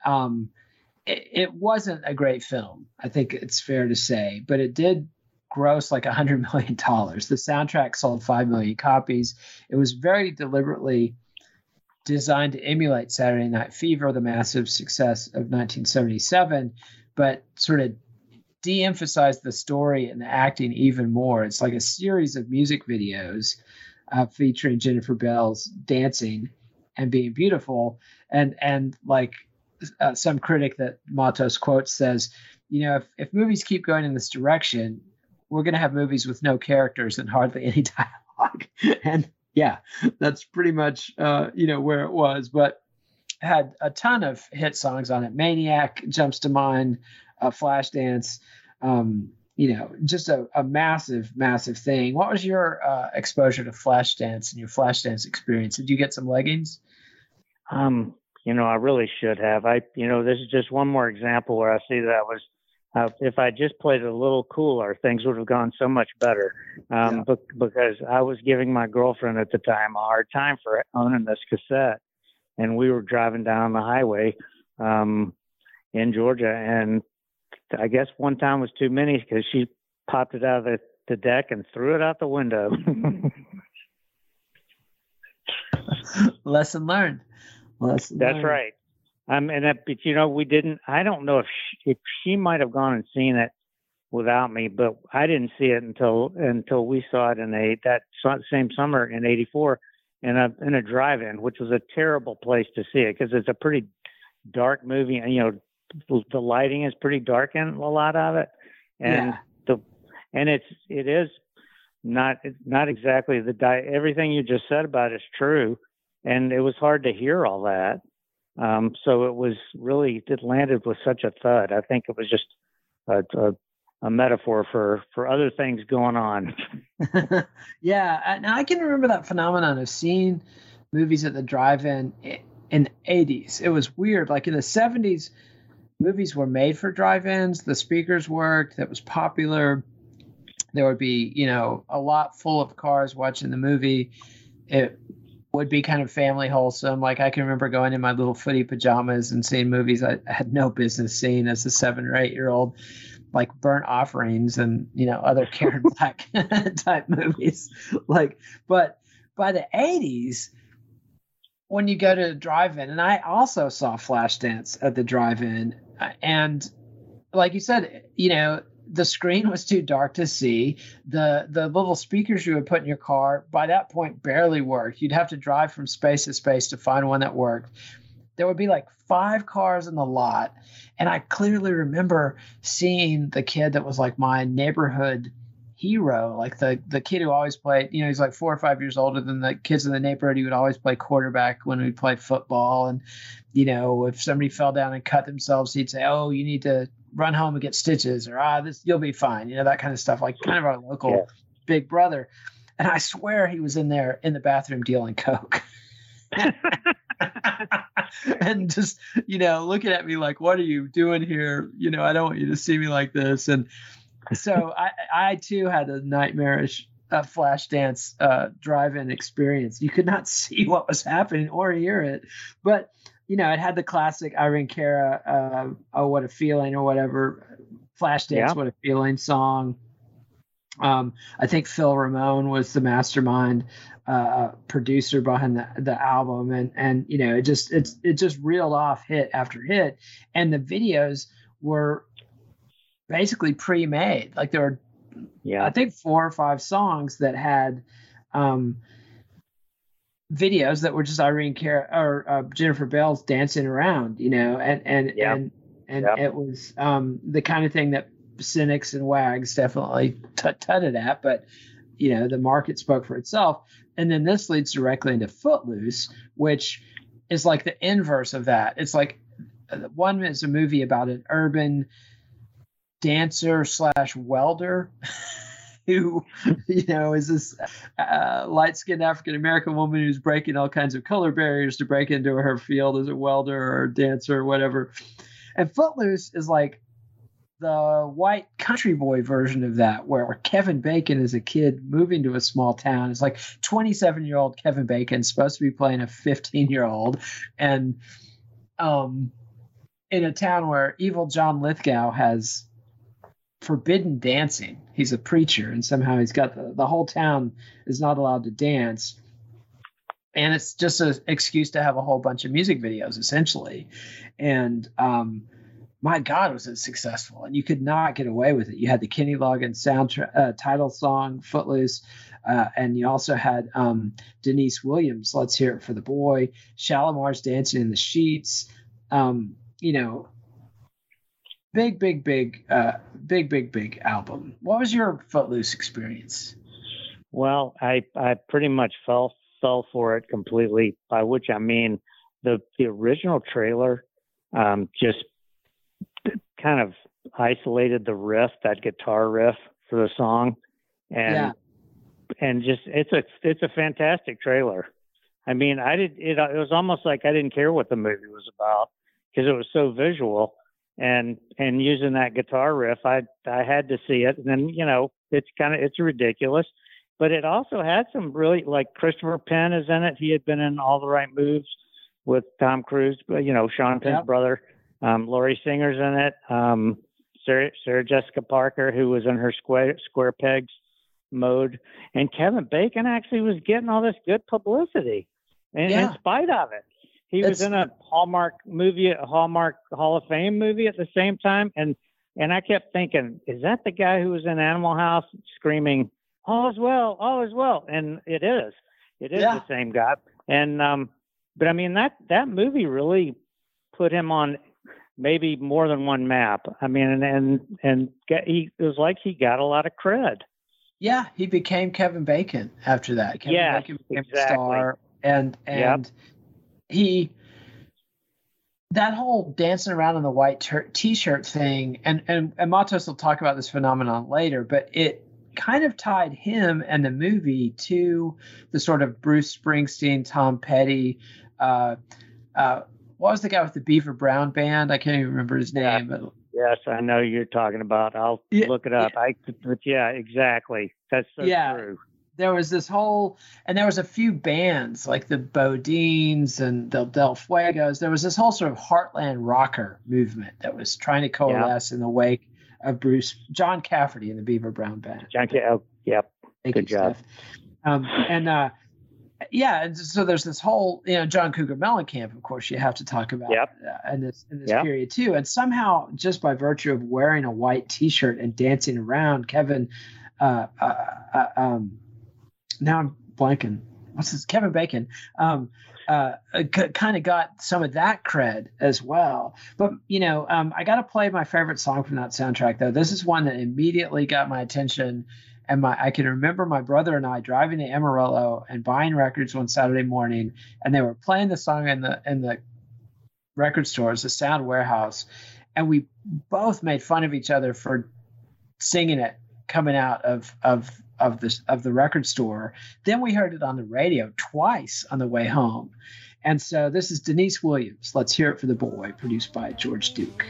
um, it, it wasn't a great film. I think it's fair to say, but it did gross like a hundred million dollars. The soundtrack sold five million copies. It was very deliberately designed to emulate Saturday Night Fever, the massive success of nineteen seventy-seven, but sort of de-emphasized the story and the acting even more. It's like a series of music videos uh, featuring Jennifer Bell's dancing and being beautiful. And and like uh, some critic that Matos quotes says, you know, if, if movies keep going in this direction, we're going to have movies with no characters and hardly any dialogue. And yeah, that's pretty much, uh, you know, where it was, but had a ton of hit songs on it. Maniac jumps to mind, uh, Flashdance, um, you know, just a, a massive, massive thing. What was your uh, exposure to Flashdance and your Flashdance experience? Did you get some leggings? Um, you know, I really should have. I, you know, this is just one more example where I see that I was, Uh, if I just played it a little cooler, things would have gone so much better. Um, Yeah. be- because I was giving my girlfriend at the time a hard time for owning this cassette, and we were driving down the highway um, in Georgia, and I guess one time was too many because she popped it out of the, the deck and threw it out the window. Lesson learned. Lesson That's learned. right. Um, and that, but you know, we didn't. I don't know if she, if she might have gone and seen it without me, but I didn't see it until until we saw it in a that same summer in eighty-four in a in a drive-in, which was a terrible place to see it because it's a pretty dark movie, and you know, the lighting is pretty dark in a lot of it, and Yeah. the and it's it is not not exactly the di- everything you just said about it is true, and it was hard to hear all that. Um, so it was really, it landed with such a thud. I think it was just a, a, a metaphor for, for other things going on. Yeah. And I can remember that phenomenon of seeing movies at the drive-in in the eighties. It was weird. Like in the seventies, movies were made for drive-ins. The speakers worked. That was popular. There would be, you know, a lot full of cars watching the movie. It would be kind of family wholesome. Like I can remember going in my little footy pajamas and seeing movies I had no business seeing as a seven or eight year old, like Burnt Offerings and, you know, other Karen Black type movies. Like, but by the eighties, when you go to a drive-in, and I also saw Flashdance at the drive-in, and like you said, you know, the screen was too dark to see. The the little speakers you would put in your car by that point barely worked. You'd have to drive from space to space to find one that worked. There would be like five cars in the lot. And I clearly remember seeing the kid that was like my neighborhood hero, like the, the kid who always played, you know, he's like four or five years older than the kids in the neighborhood. He would always play quarterback when we'd play football. And, you know, if somebody fell down and cut themselves, he'd say, oh, you need to run home and get stitches, or ah, this, you'll be fine. You know, that kind of stuff, like kind of our local Yeah. big brother. And I swear he was in there in the bathroom dealing coke. And just, you know, looking at me like, what are you doing here? You know, I don't want you to see me like this. And so I, I too had a nightmarish uh, Flashdance uh, drive-in experience. You could not see what was happening or hear it, but you know, it had the classic Irene Cara, uh, "Oh What a Feeling" or whatever, Flashdance, Yeah. "What a Feeling" song. Um, I think Phil Ramone was the mastermind uh, producer behind the, the album, and and you know, it just it's it just reeled off hit after hit, and the videos were basically pre-made. Like there were, Yeah. I think, four or five songs that had um, videos that were just Irene Cara or uh, Jennifer Bell's dancing around, you know, and and Yeah. and and Yeah. it was um, the kind of thing that cynics and wags definitely tut tutted at, but you know, the market spoke for itself. And then this leads directly into Footloose, which is like the inverse of that. It's like one is a movie about an urban dancer slash welder who, you know, is this uh, light-skinned African-American woman who's breaking all kinds of color barriers to break into her field as a welder or a dancer or whatever. And Footloose is like the white country boy version of that, where Kevin Bacon is a kid moving to a small town. It's like twenty-seven-year-old Kevin Bacon supposed to be playing a fifteen-year-old. And, um, in a town where evil John Lithgow has forbidden dancing. He's a preacher, and somehow he's got the, the whole town is not allowed to dance. And it's just an excuse to have a whole bunch of music videos, essentially. And um, my God, was it successful. And you could not get away with it. You had the Kenny Loggins soundtrack, uh, title song, Footloose. Uh, and you also had um, Denise Williams, Let's Hear It for the Boy, Shalimar's Dancing in the Sheets. Um, you know, big, big, big, uh, big, big, big album. What was your Footloose experience? Well, I, I pretty much fell fell for it completely, by which I mean the the original trailer um, just kind of isolated the riff, that guitar riff for the song, and yeah. and just it's a it's a fantastic trailer. I mean, I did it. It was almost like I didn't care what the movie was about because it was so visual, and and using that guitar riff, I I had to see it. And then you know, it's kind of it's ridiculous. But it also had some really, like Christopher Penn is in it. He had been in All the Right Moves with Tom Cruise, you know, Sean Penn's yep. brother. Um, Laurie Singer's in it. Um, Sarah, Sarah Jessica Parker, who was in her Square, Square Pegs mode. And Kevin Bacon actually was getting all this good publicity in, yeah. in spite of it. He it's, was in a Hallmark movie, a Hallmark Hall of Fame movie at the same time. And, and I kept thinking, is that the guy who was in Animal House screaming, all is well, all is well. And it is, it is yeah. the same guy. And, um, but I mean, that, that movie really put him on maybe more than one map. I mean, and, and, and get, he, it was like he got a lot of cred. Yeah. He became Kevin Bacon after that. Kevin yes, Bacon became exactly. a star, and, and yep. he, that whole dancing around in the white ter- t-shirt thing, and, and, and Matos will talk about this phenomenon later, but it, kind of tied him and the movie to the sort of Bruce Springsteen, Tom Petty. Uh, uh, what was the guy with the Beaver Brown band? I can't even remember his name. Yeah. But Yes, I know you're talking about. I'll yeah, look it up. Yeah. I, but yeah, exactly. That's so yeah. true. There was this whole, and there was a few bands like the Bodines and the Del Fuegos. There was this whole sort of heartland rocker movement that was trying to coalesce yeah. in the wake of Bruce, John Cafferty and the Beaver Brown Band. John, oh, yep. Thank Good you, job. Steph. Um, and uh, yeah, and so there's this whole, you know, John Cougar Mellencamp, of course, you have to talk about yep. uh, in this in this yep. period too. And somehow, just by virtue of wearing a white T-shirt and dancing around, Kevin, uh, uh, uh, um, now I'm blanking. What's this? Kevin Bacon. Um, uh, c- kind of got some of that cred as well. But, you know, um, I got to play my favorite song from that soundtrack, though. This is one that immediately got my attention. And my I can remember my brother and I driving to Amarillo and buying records one Saturday morning, and they were playing the song in the in the record stores, the Sound Warehouse. And we both made fun of each other for singing it coming out of of of the of the record store. Then we heard it on the radio twice on the way home. And so this is Denise Williams, Let's Hear It for the Boy, produced by George Duke.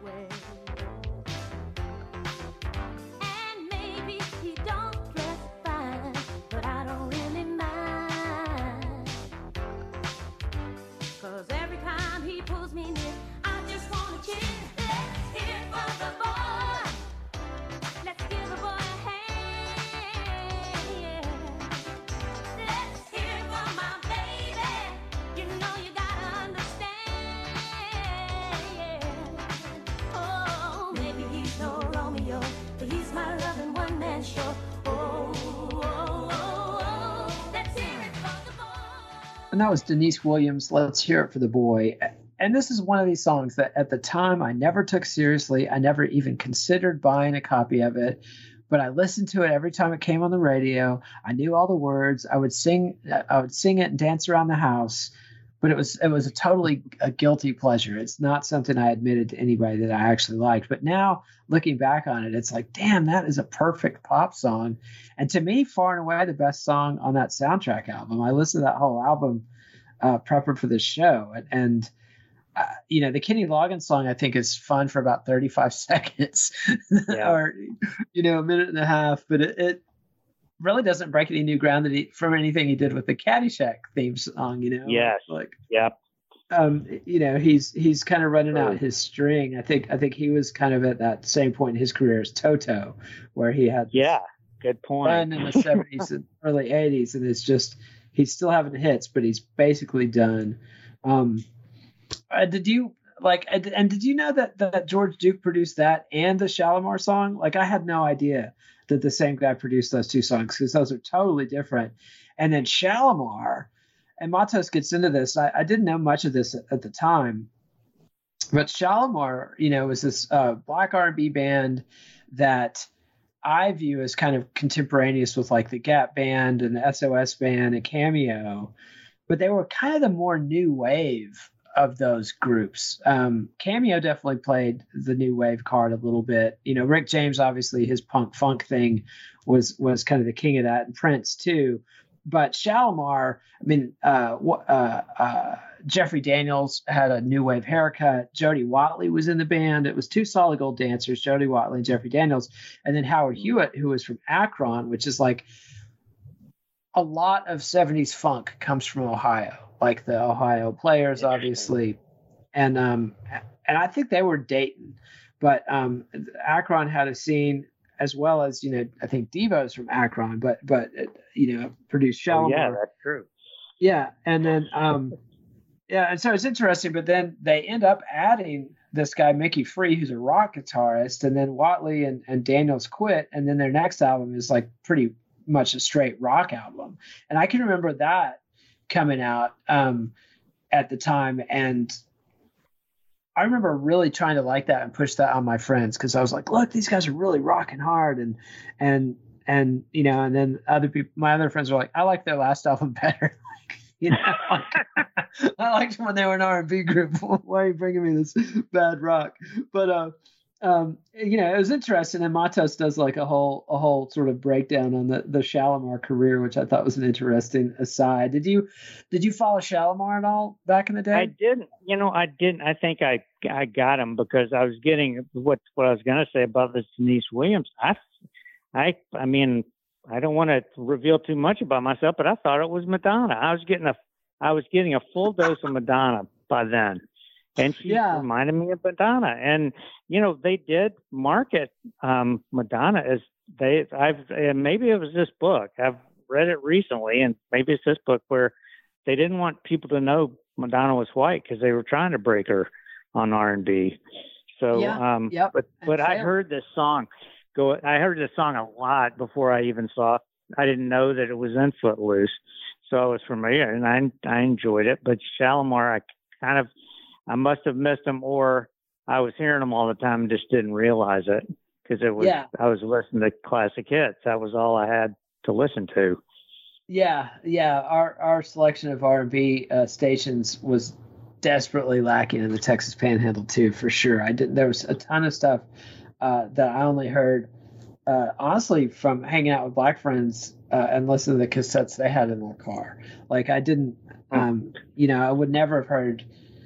And that was Denise Williams, Let's Hear It for the Boy. And this is one of these songs that at the time I never took seriously. I never even considered buying a copy of it, but I listened to it every time it came on the radio. I knew all the words. I would sing, I would sing it and dance around the house, but it was, it was a totally a guilty pleasure. It's not something I admitted to anybody that I actually liked, but now looking back on it, it's like, damn, that is a perfect pop song. And to me, far and away, the best song on that soundtrack album. I listened to that whole album uh, prepping for this show. And, and uh, you know, the Kenny Loggins song, I think, is fun for about thirty-five seconds yeah. or, you know, a minute and a half. But it, it really doesn't break any new ground that he, from anything he did with the Caddyshack theme song, you know? Yes. Like, yep. um, you know, he's he's kind of running out his string. I think I think he was kind of at that same point in his career as Toto, where he had yeah, good point. run in the seventies and early eighties, and it's just he's still having hits, but he's basically done. Um, uh, did you like? And, and did you know that that George Duke produced that and the Shalimar song? Like, I had no idea that the same guy produced those two songs, because those are totally different. And then Shalimar, and Matos gets into this. I, I didn't know much of this at, at the time, but Shalimar, you know, was this uh, black R and B band that I view as kind of contemporaneous with like the Gap Band and the S O S Band and Cameo, but they were kind of the more new wave of those groups. Um, Cameo definitely played the new wave card a little bit. You know, Rick James, obviously his punk funk thing was, was kind of the king of that, and Prince too. But Shalimar, I mean, uh, uh, uh, Jeffrey Daniels had a new wave haircut. Jody Watley was in the band. It was two solid gold dancers, Jody Watley and Jeffrey Daniels. And then Howard Hewitt, who was from Akron, which is like a lot of seventies funk comes from Ohio, like the Ohio Players, obviously. And, um, and I think they were Dayton, but um, Akron had a scene, as well as, you know, I think Devo's from Akron, but, but, you know, produced Shalimar. Oh, yeah, that's true. Yeah. And then, um, yeah. And so it's interesting, but then they end up adding this guy, Mickey Free, who's a rock guitarist, and then Watley and, and Daniels quit. And then their next album is like pretty much a straight rock album. And I can remember that coming out um, at the time. And I remember really trying to like that and push that on my friends, because I was like, look, these guys are really rocking hard. And, and, and, you know, and then other people, my other friends were like, I like their last album better. Like, you know, like, I liked when they were an R and B group. Why are you bringing me this bad rock? But, uh, um, you know, it was interesting. And Matos does like a whole, a whole sort of breakdown on the, the Shalimar career, which I thought was an interesting aside. Did you, did you follow Shalimar at all back in the day? I didn't, you know, I didn't, I think I, I got him because I was getting what, what I was going to say about this Denise Williams. I, I, I mean, I don't want to reveal too much about myself, but I thought it was Madonna. I was getting a, I was getting a full dose of Madonna by then. And she yeah. reminded me of Madonna. And, you know, they did market um, Madonna as they, I've, and maybe it was this book. I've read it recently, and maybe it's this book where they didn't want people to know Madonna was white because they were trying to break her on R and B. So, yeah. um, yep. but, but I heard this song go, I heard this song a lot before I even saw it. I didn't know that it was in Footloose. So I was familiar, and I, I enjoyed it. But Shalimar, I kind of, I must have missed him, or I was hearing them all the time and just didn't realize it, because it was yeah. I was listening to classic hits. That was all I had to listen to. Yeah, yeah. Our our selection of R and B uh, stations was desperately lacking in the Texas Panhandle too, for sure. I did. There was a ton of stuff uh, that I only heard, uh, honestly, from hanging out with black friends uh, and listening to the cassettes they had in their car. Like I didn't, um, you know, I would never have heard.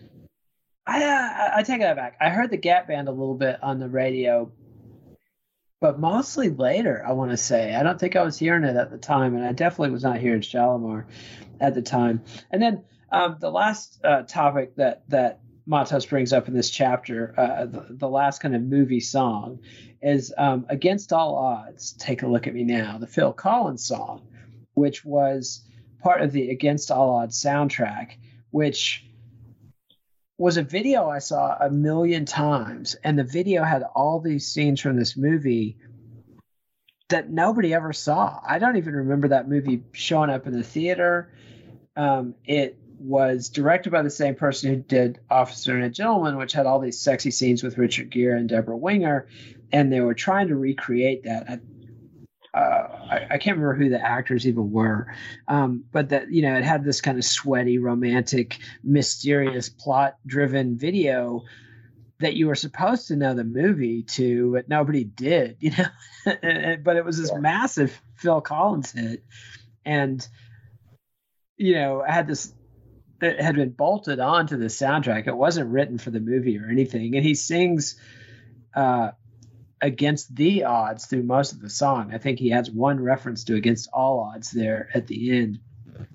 I, I, I take that back. I heard the Gap Band a little bit on the radio, but mostly later, I want to say. I don't think I was hearing it at the time, and I definitely was not hearing Shalimar at the time. And then um, the last uh, topic that, that Matos brings up in this chapter, uh, the, the last kind of movie song, is um, Against All Odds, Take a Look at Me Now, the Phil Collins song, which was part of the Against All Odds soundtrack, which was a video I saw a million times. And the video had all these scenes from this movie that nobody ever saw. I don't even remember that movie showing up in the theater. Um, it was directed by the same person who did Officer and a Gentleman, which had all these sexy scenes with Richard Gere and Deborah Winger. And they were trying to recreate that. I, Uh, I, I can't remember who the actors even were, um, but that, you know, it had this kind of sweaty, romantic, mysterious, plot-driven video that you were supposed to know the movie to, but nobody did, you know. But it was this yeah. massive Phil Collins hit, and you know, it had this. It had been bolted onto the soundtrack. It wasn't written for the movie or anything, and he sings. Uh, Against the Odds through most of the song. I think he has one reference to Against All Odds there at the end.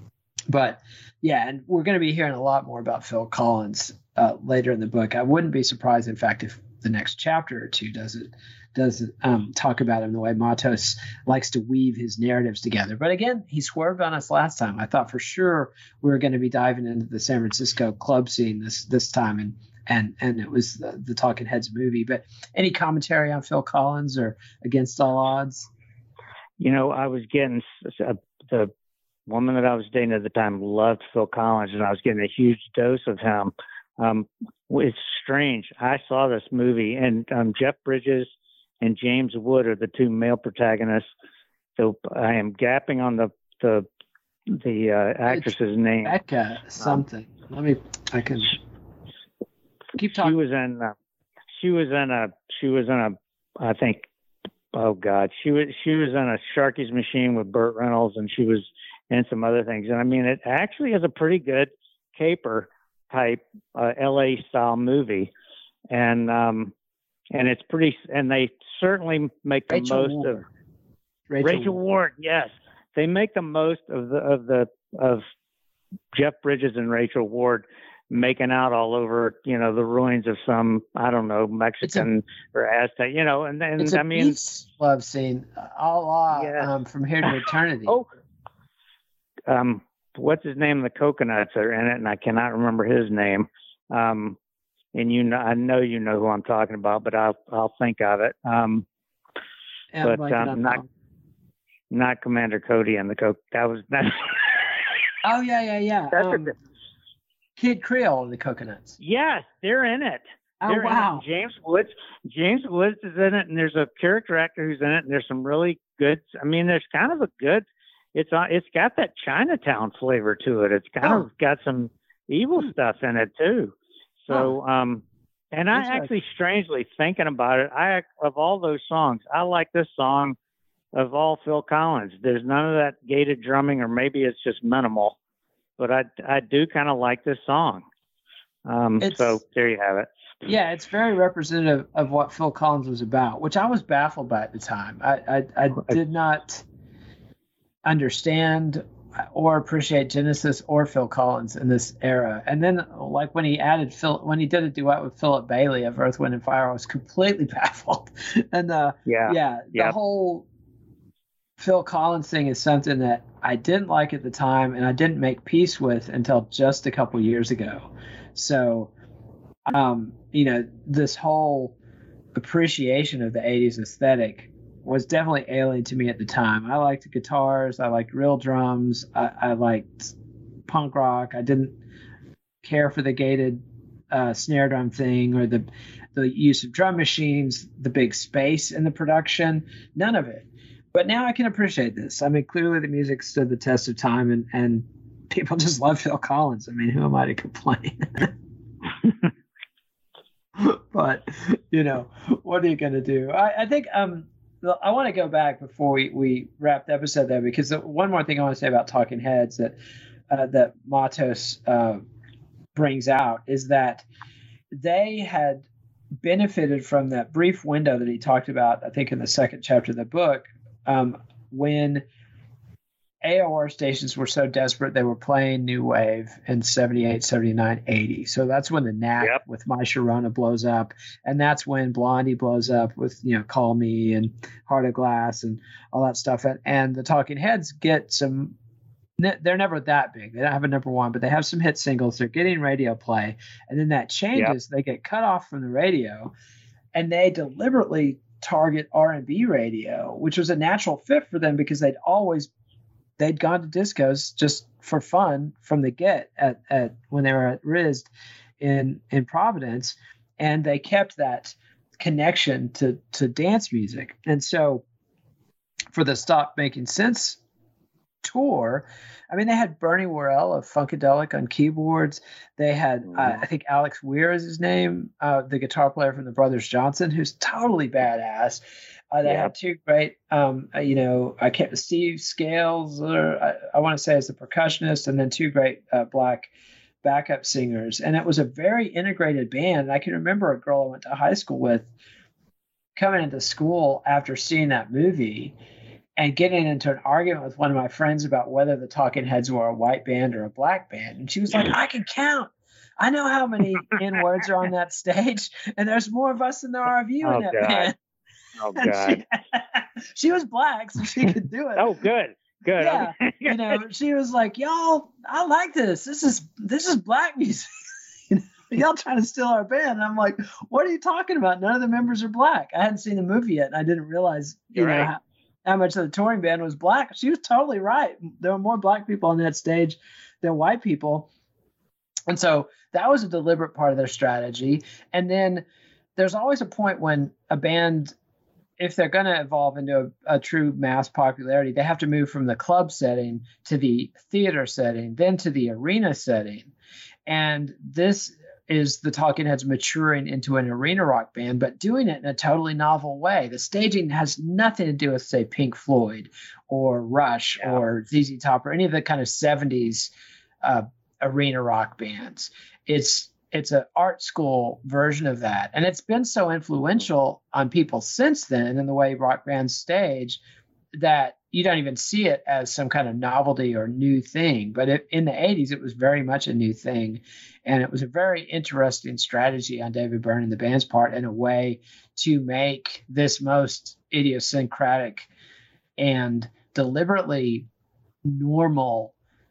But yeah, and we're going to be hearing a lot more about Phil Collins uh, later in the book. I wouldn't be surprised, in fact, if the next chapter or two does it does it, um, talk about him the way Matos likes to weave his narratives together. But again, he swerved on us last time. I thought for sure we were going to be diving into the San Francisco club scene this this time, and and and it was the, the Talking Heads movie. But any commentary on Phil Collins or Against All Odds? You know, I was getting uh, the woman that I was dating at the time loved Phil Collins, and I was getting a huge dose of him. Um, it's strange. I saw this movie, and um, Jeff Bridges and James Wood are the two male protagonists. So I am gapping on the the the uh, actress's it's name. Becca something. Um, Let me. I can keep talking. She was in. Uh, she was in a. She was in a. I think. Oh God, she was. She was in a Sharky's Machine with Burt Reynolds, and she was in some other things. And I mean, it actually is a pretty good caper type uh, L A style movie, and um, and it's pretty. And they certainly make the Rachel most Ward. of Rachel, Rachel Ward. Yes, they make the most of the of the of Jeff Bridges and Rachel Ward making out all over, you know, the ruins of some, I don't know, Mexican a, or Aztec, you know, and then it's a I mean, beach love scene, a la yeah. um, From Here to Eternity. oh, um, what's his name? The Coconuts are in it, and I cannot remember his name. Um, and you know, I know you know who I'm talking about, but I'll I'll think of it. Um, Yeah, but I'm blanking um, on not that. not Commander Cody and the Coke. That was that. Oh yeah, yeah, yeah. That's Um, a, Kid Creole and the Coconuts. yes, they're in it. Oh They're in wow. it. James Woods, James Woods is in it, and there's a character actor who's in it, and there's some really good. I mean, there's kind of a good. It's uh, it's got that Chinatown flavor to it. It's kind Oh. of got some evil stuff in it too. So, um, and I Interesting. actually, strangely thinking about it, I of all those songs, I like this song of all Phil Collins. There's none of that gated drumming, or maybe it's just minimal, but I I do kind of like this song. Um, It's- so there you have it. Yeah, it's very representative of what Phil Collins was about, which I was baffled by at the time. I I, I did not understand or appreciate Genesis or Phil Collins in this era. And then, like when he added Phil, when he did a duet with Philip Bailey of Earth, Wind and Fire, I was completely baffled. And uh, Yeah. yeah, the Yep. whole Phil Collins thing is something that I didn't like at the time, and I didn't make peace with until just a couple years ago. So, um, you know, this whole appreciation of the eighties aesthetic was definitely alien to me at the time. I liked guitars, I liked real drums, I, I liked punk rock. I didn't care for the gated uh, snare drum thing or the the use of drum machines, the big space in the production, none of it. But now I can appreciate this. I mean, clearly the music stood the test of time, and, and people just love Phil Collins. I mean, who am I to complain? But, you know, what are you going to do? I, I think um, I want to go back before we, we wrap the episode there, because the, one more thing I want to say about Talking Heads that, uh, that Matos uh, brings out is that they had benefited from that brief window that he talked about, I think, in the second chapter of the book, um, when A O R stations were so desperate they were playing new wave in seventy-eight, seventy-nine, eighty. So that's when the Knack Yep. with My Sharona blows up, and that's when Blondie blows up with, you know, Call Me and Heart of Glass and all that stuff. And, and the Talking Heads get some. They're never that big. They don't have a number one, but they have some hit singles. They're getting radio play, and then that changes. They get cut off from the radio, and they deliberately target R and B radio, which was a natural fit for them because they'd always they'd gone to discos just for fun from the get at, at when they were at R I S D in in Providence, and they kept that connection to to dance music. And so for the Stop Making Sense tour, I mean, they had Bernie Worrell of Funkadelic on keyboards. They had, uh, I think Alex Weir is his name, uh, the guitar player from the Brothers Johnson, who's totally badass. Uh, they Yeah. had two great, um, uh, you know, I can't, Steve Scales, or I, I want to say as the percussionist, and then two great uh, black backup singers. And it was a very integrated band. And I can remember a girl I went to high school with coming into school after seeing that movie and getting into an argument with one of my friends about whether the Talking Heads were a white band or a black band. And she was like, I can count. I know how many N-words are on that stage, and there's more of us than there are of you Oh, in that God. band. Oh, God. She, she was black, so she could do it. Oh, good. Good. Yeah, you know, she was like, "Y'all, I like this. This is this is black music. You know, y'all trying to steal our band." And I'm like, "What are you talking about? None of the members are black." I hadn't seen the movie yet, and I didn't realize, you You're know, right. how, how much of the touring band was black. She was totally right. There were more black people on that stage than white people, and so that was a deliberate part of their strategy. And then there's always a point when a band, if they're going to evolve into a, a true mass popularity, they have to move from the club setting to the theater setting, then to the arena setting. And this is the Talking Heads maturing into an arena rock band, but doing it in a totally novel way. The staging has nothing to do with, say, Pink Floyd or Rush Yeah. or Z Z Top or any of the kind of seventies uh, arena rock bands. It's It's an art school version of that. And it's been so influential on people since then in the way rock bands stage that you don't even see it as some kind of novelty or new thing. But it, in the eighties, it was very much a new thing. And it was a very interesting strategy on David Byrne and the band's part in a way to make this most idiosyncratic and deliberately normal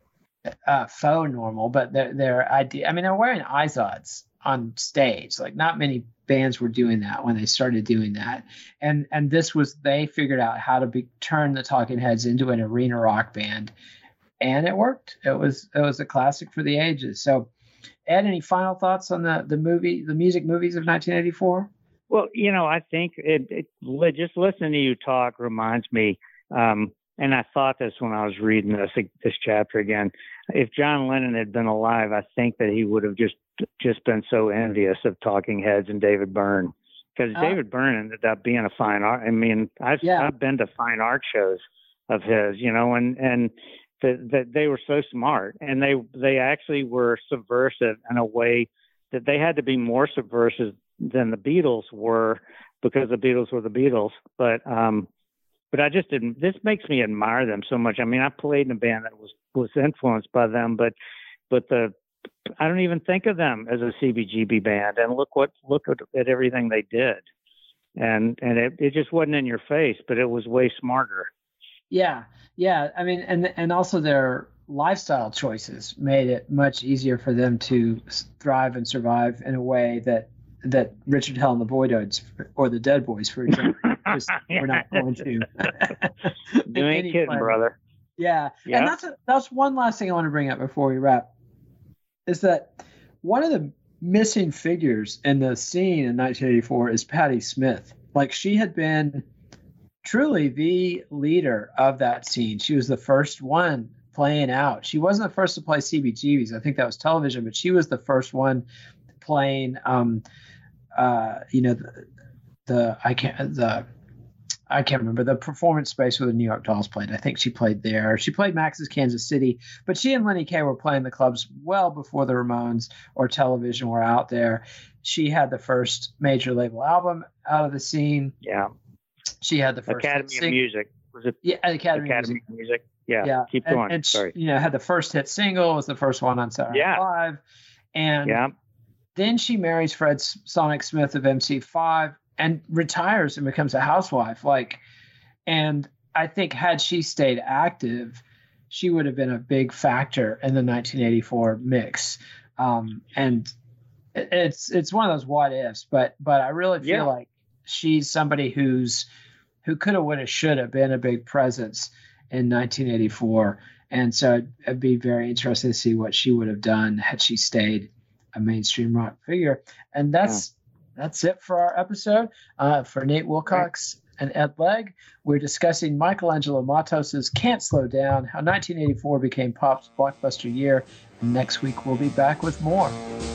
Uh, faux normal, but their their idea. I mean, they're wearing Izods on stage. Like, not many bands were doing that when they started doing that. And and this was, they figured out how to be, turn the Talking Heads into an arena rock band, and it worked. It was it was a classic for the ages. So, Ed, any final thoughts on the the movie, the music movies of nineteen eighty-four? Well, you know, I think it, it li- just listening to you talk reminds me. Um, And I thought this when I was reading this this chapter again. If John Lennon had been alive, I think that he would have just just been so envious of Talking Heads and David Byrne, because Oh. David Byrne ended up being a fine art. I mean, I've Yeah. I've been to fine art shows of his, you know, and and that that they were so smart, and they they actually were subversive in a way that they had to be more subversive than the Beatles were, because the Beatles were the Beatles, but um. But I just didn't. This makes me admire them so much. I mean, I played in a band that was, was influenced by them, but but the I don't even think of them as a C B G B band. And look what look at, at everything they did, and and it, it just wasn't in your face, but it was way smarter. Yeah, yeah. I mean, and and also their lifestyle choices made it much easier for them to thrive and survive in a way that that Richard Hell and the Voidoids or the Dead Boys, for example, just we're not going to. You ain't kidding, plan. brother. Yeah, Yeah. and that's a, that's one last thing I want to bring up before we wrap, is that one of the missing figures in the scene in nineteen eighty-four is Patti Smith. Like, she had been truly the leader of that scene. She was the first one playing out. She wasn't the first to play C B G Bs. I think that was television, but she was the first one playing. Um, uh, you know, the, the I can't the. I can't remember the performance space where the New York Dolls played. I think she played there. She played Max's Kansas City, but she and Lenny Kaye were playing the clubs well before the Ramones or television were out there. She had the first major label album out of the scene. Yeah. She had the first Academy sing- of Music. Was it Yeah, Academy, Academy of Music. of Music? Yeah. Yeah, Keep and, going. and she, Sorry. you know, had the first hit single, was the first one on Saturday Night Yeah. Live, and Yeah. then she marries Fred Sonic Smith of M C five and retires and becomes a housewife. Like, and I think had she stayed active, she would have been a big factor in the nineteen eighty-four mix. Um, and it, it's it's one of those what ifs, but but I really feel Yeah. like she's somebody who's who could have, would have, should have been a big presence in nineteen eighty-four. And so it'd, it'd be very interesting to see what she would have done had she stayed a mainstream rock figure. And that's that's it for our episode. Uh, for Nate Wilcox and Ed Legg, we're discussing Michelangelo Matos's Can't Slow Down, how nineteen eighty-four became pop's blockbuster year. And next week we'll be back with more.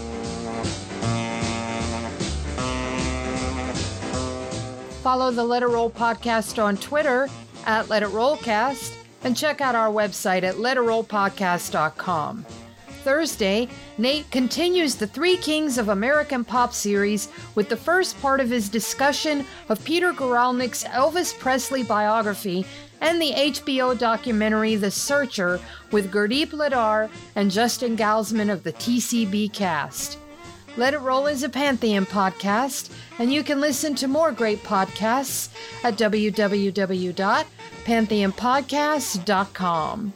Follow the Let It Roll podcast on Twitter at Let It Rollcast, and check out our website at let it roll podcast dot com. Thursday, Nate continues the Three Kings of American Pop series with the first part of his discussion of Peter Guralnick's Elvis Presley biography and the H B O documentary The Searcher with Gurdeep Ladar and Justin Galsman of the T C B cast. Let It Roll is a Pantheon podcast, and you can listen to more great podcasts at w w w dot pantheon podcasts dot com.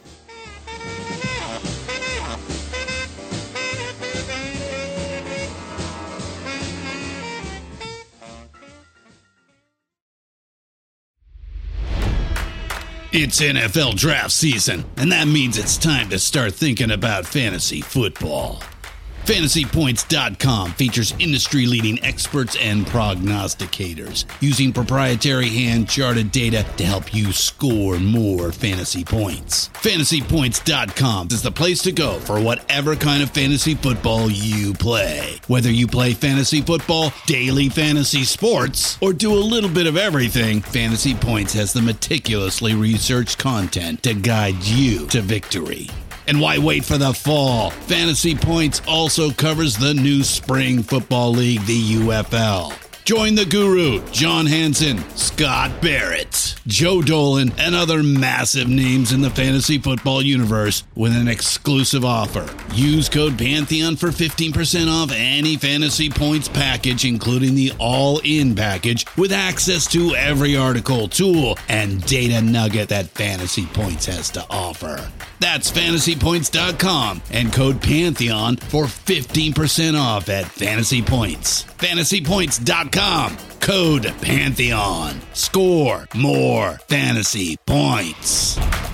It's N F L draft season, and that means it's time to start thinking about fantasy football. Fantasy Points dot com features industry-leading experts and prognosticators using proprietary hand-charted data to help you score more fantasy points. Fantasy Points dot com is the place to go for whatever kind of fantasy football you play. Whether you play fantasy football, daily fantasy sports, or do a little bit of everything, Fantasy Points has the meticulously researched content to guide you to victory. And why wait for the fall? Fantasy Points also covers the new spring football league, the U F L. Join the guru, John Hansen, Scott Barrett, Joe Dolan, and other massive names in the fantasy football universe with an exclusive offer. Use code Pantheon for fifteen percent off any Fantasy Points package, including the all-in package, with access to every article, tool, and data nugget that Fantasy Points has to offer. That's Fantasy Points dot com and code Pantheon for fifteen percent off at Fantasy Points. Fantasy Points dot com, code Pantheon. Score more fantasy points.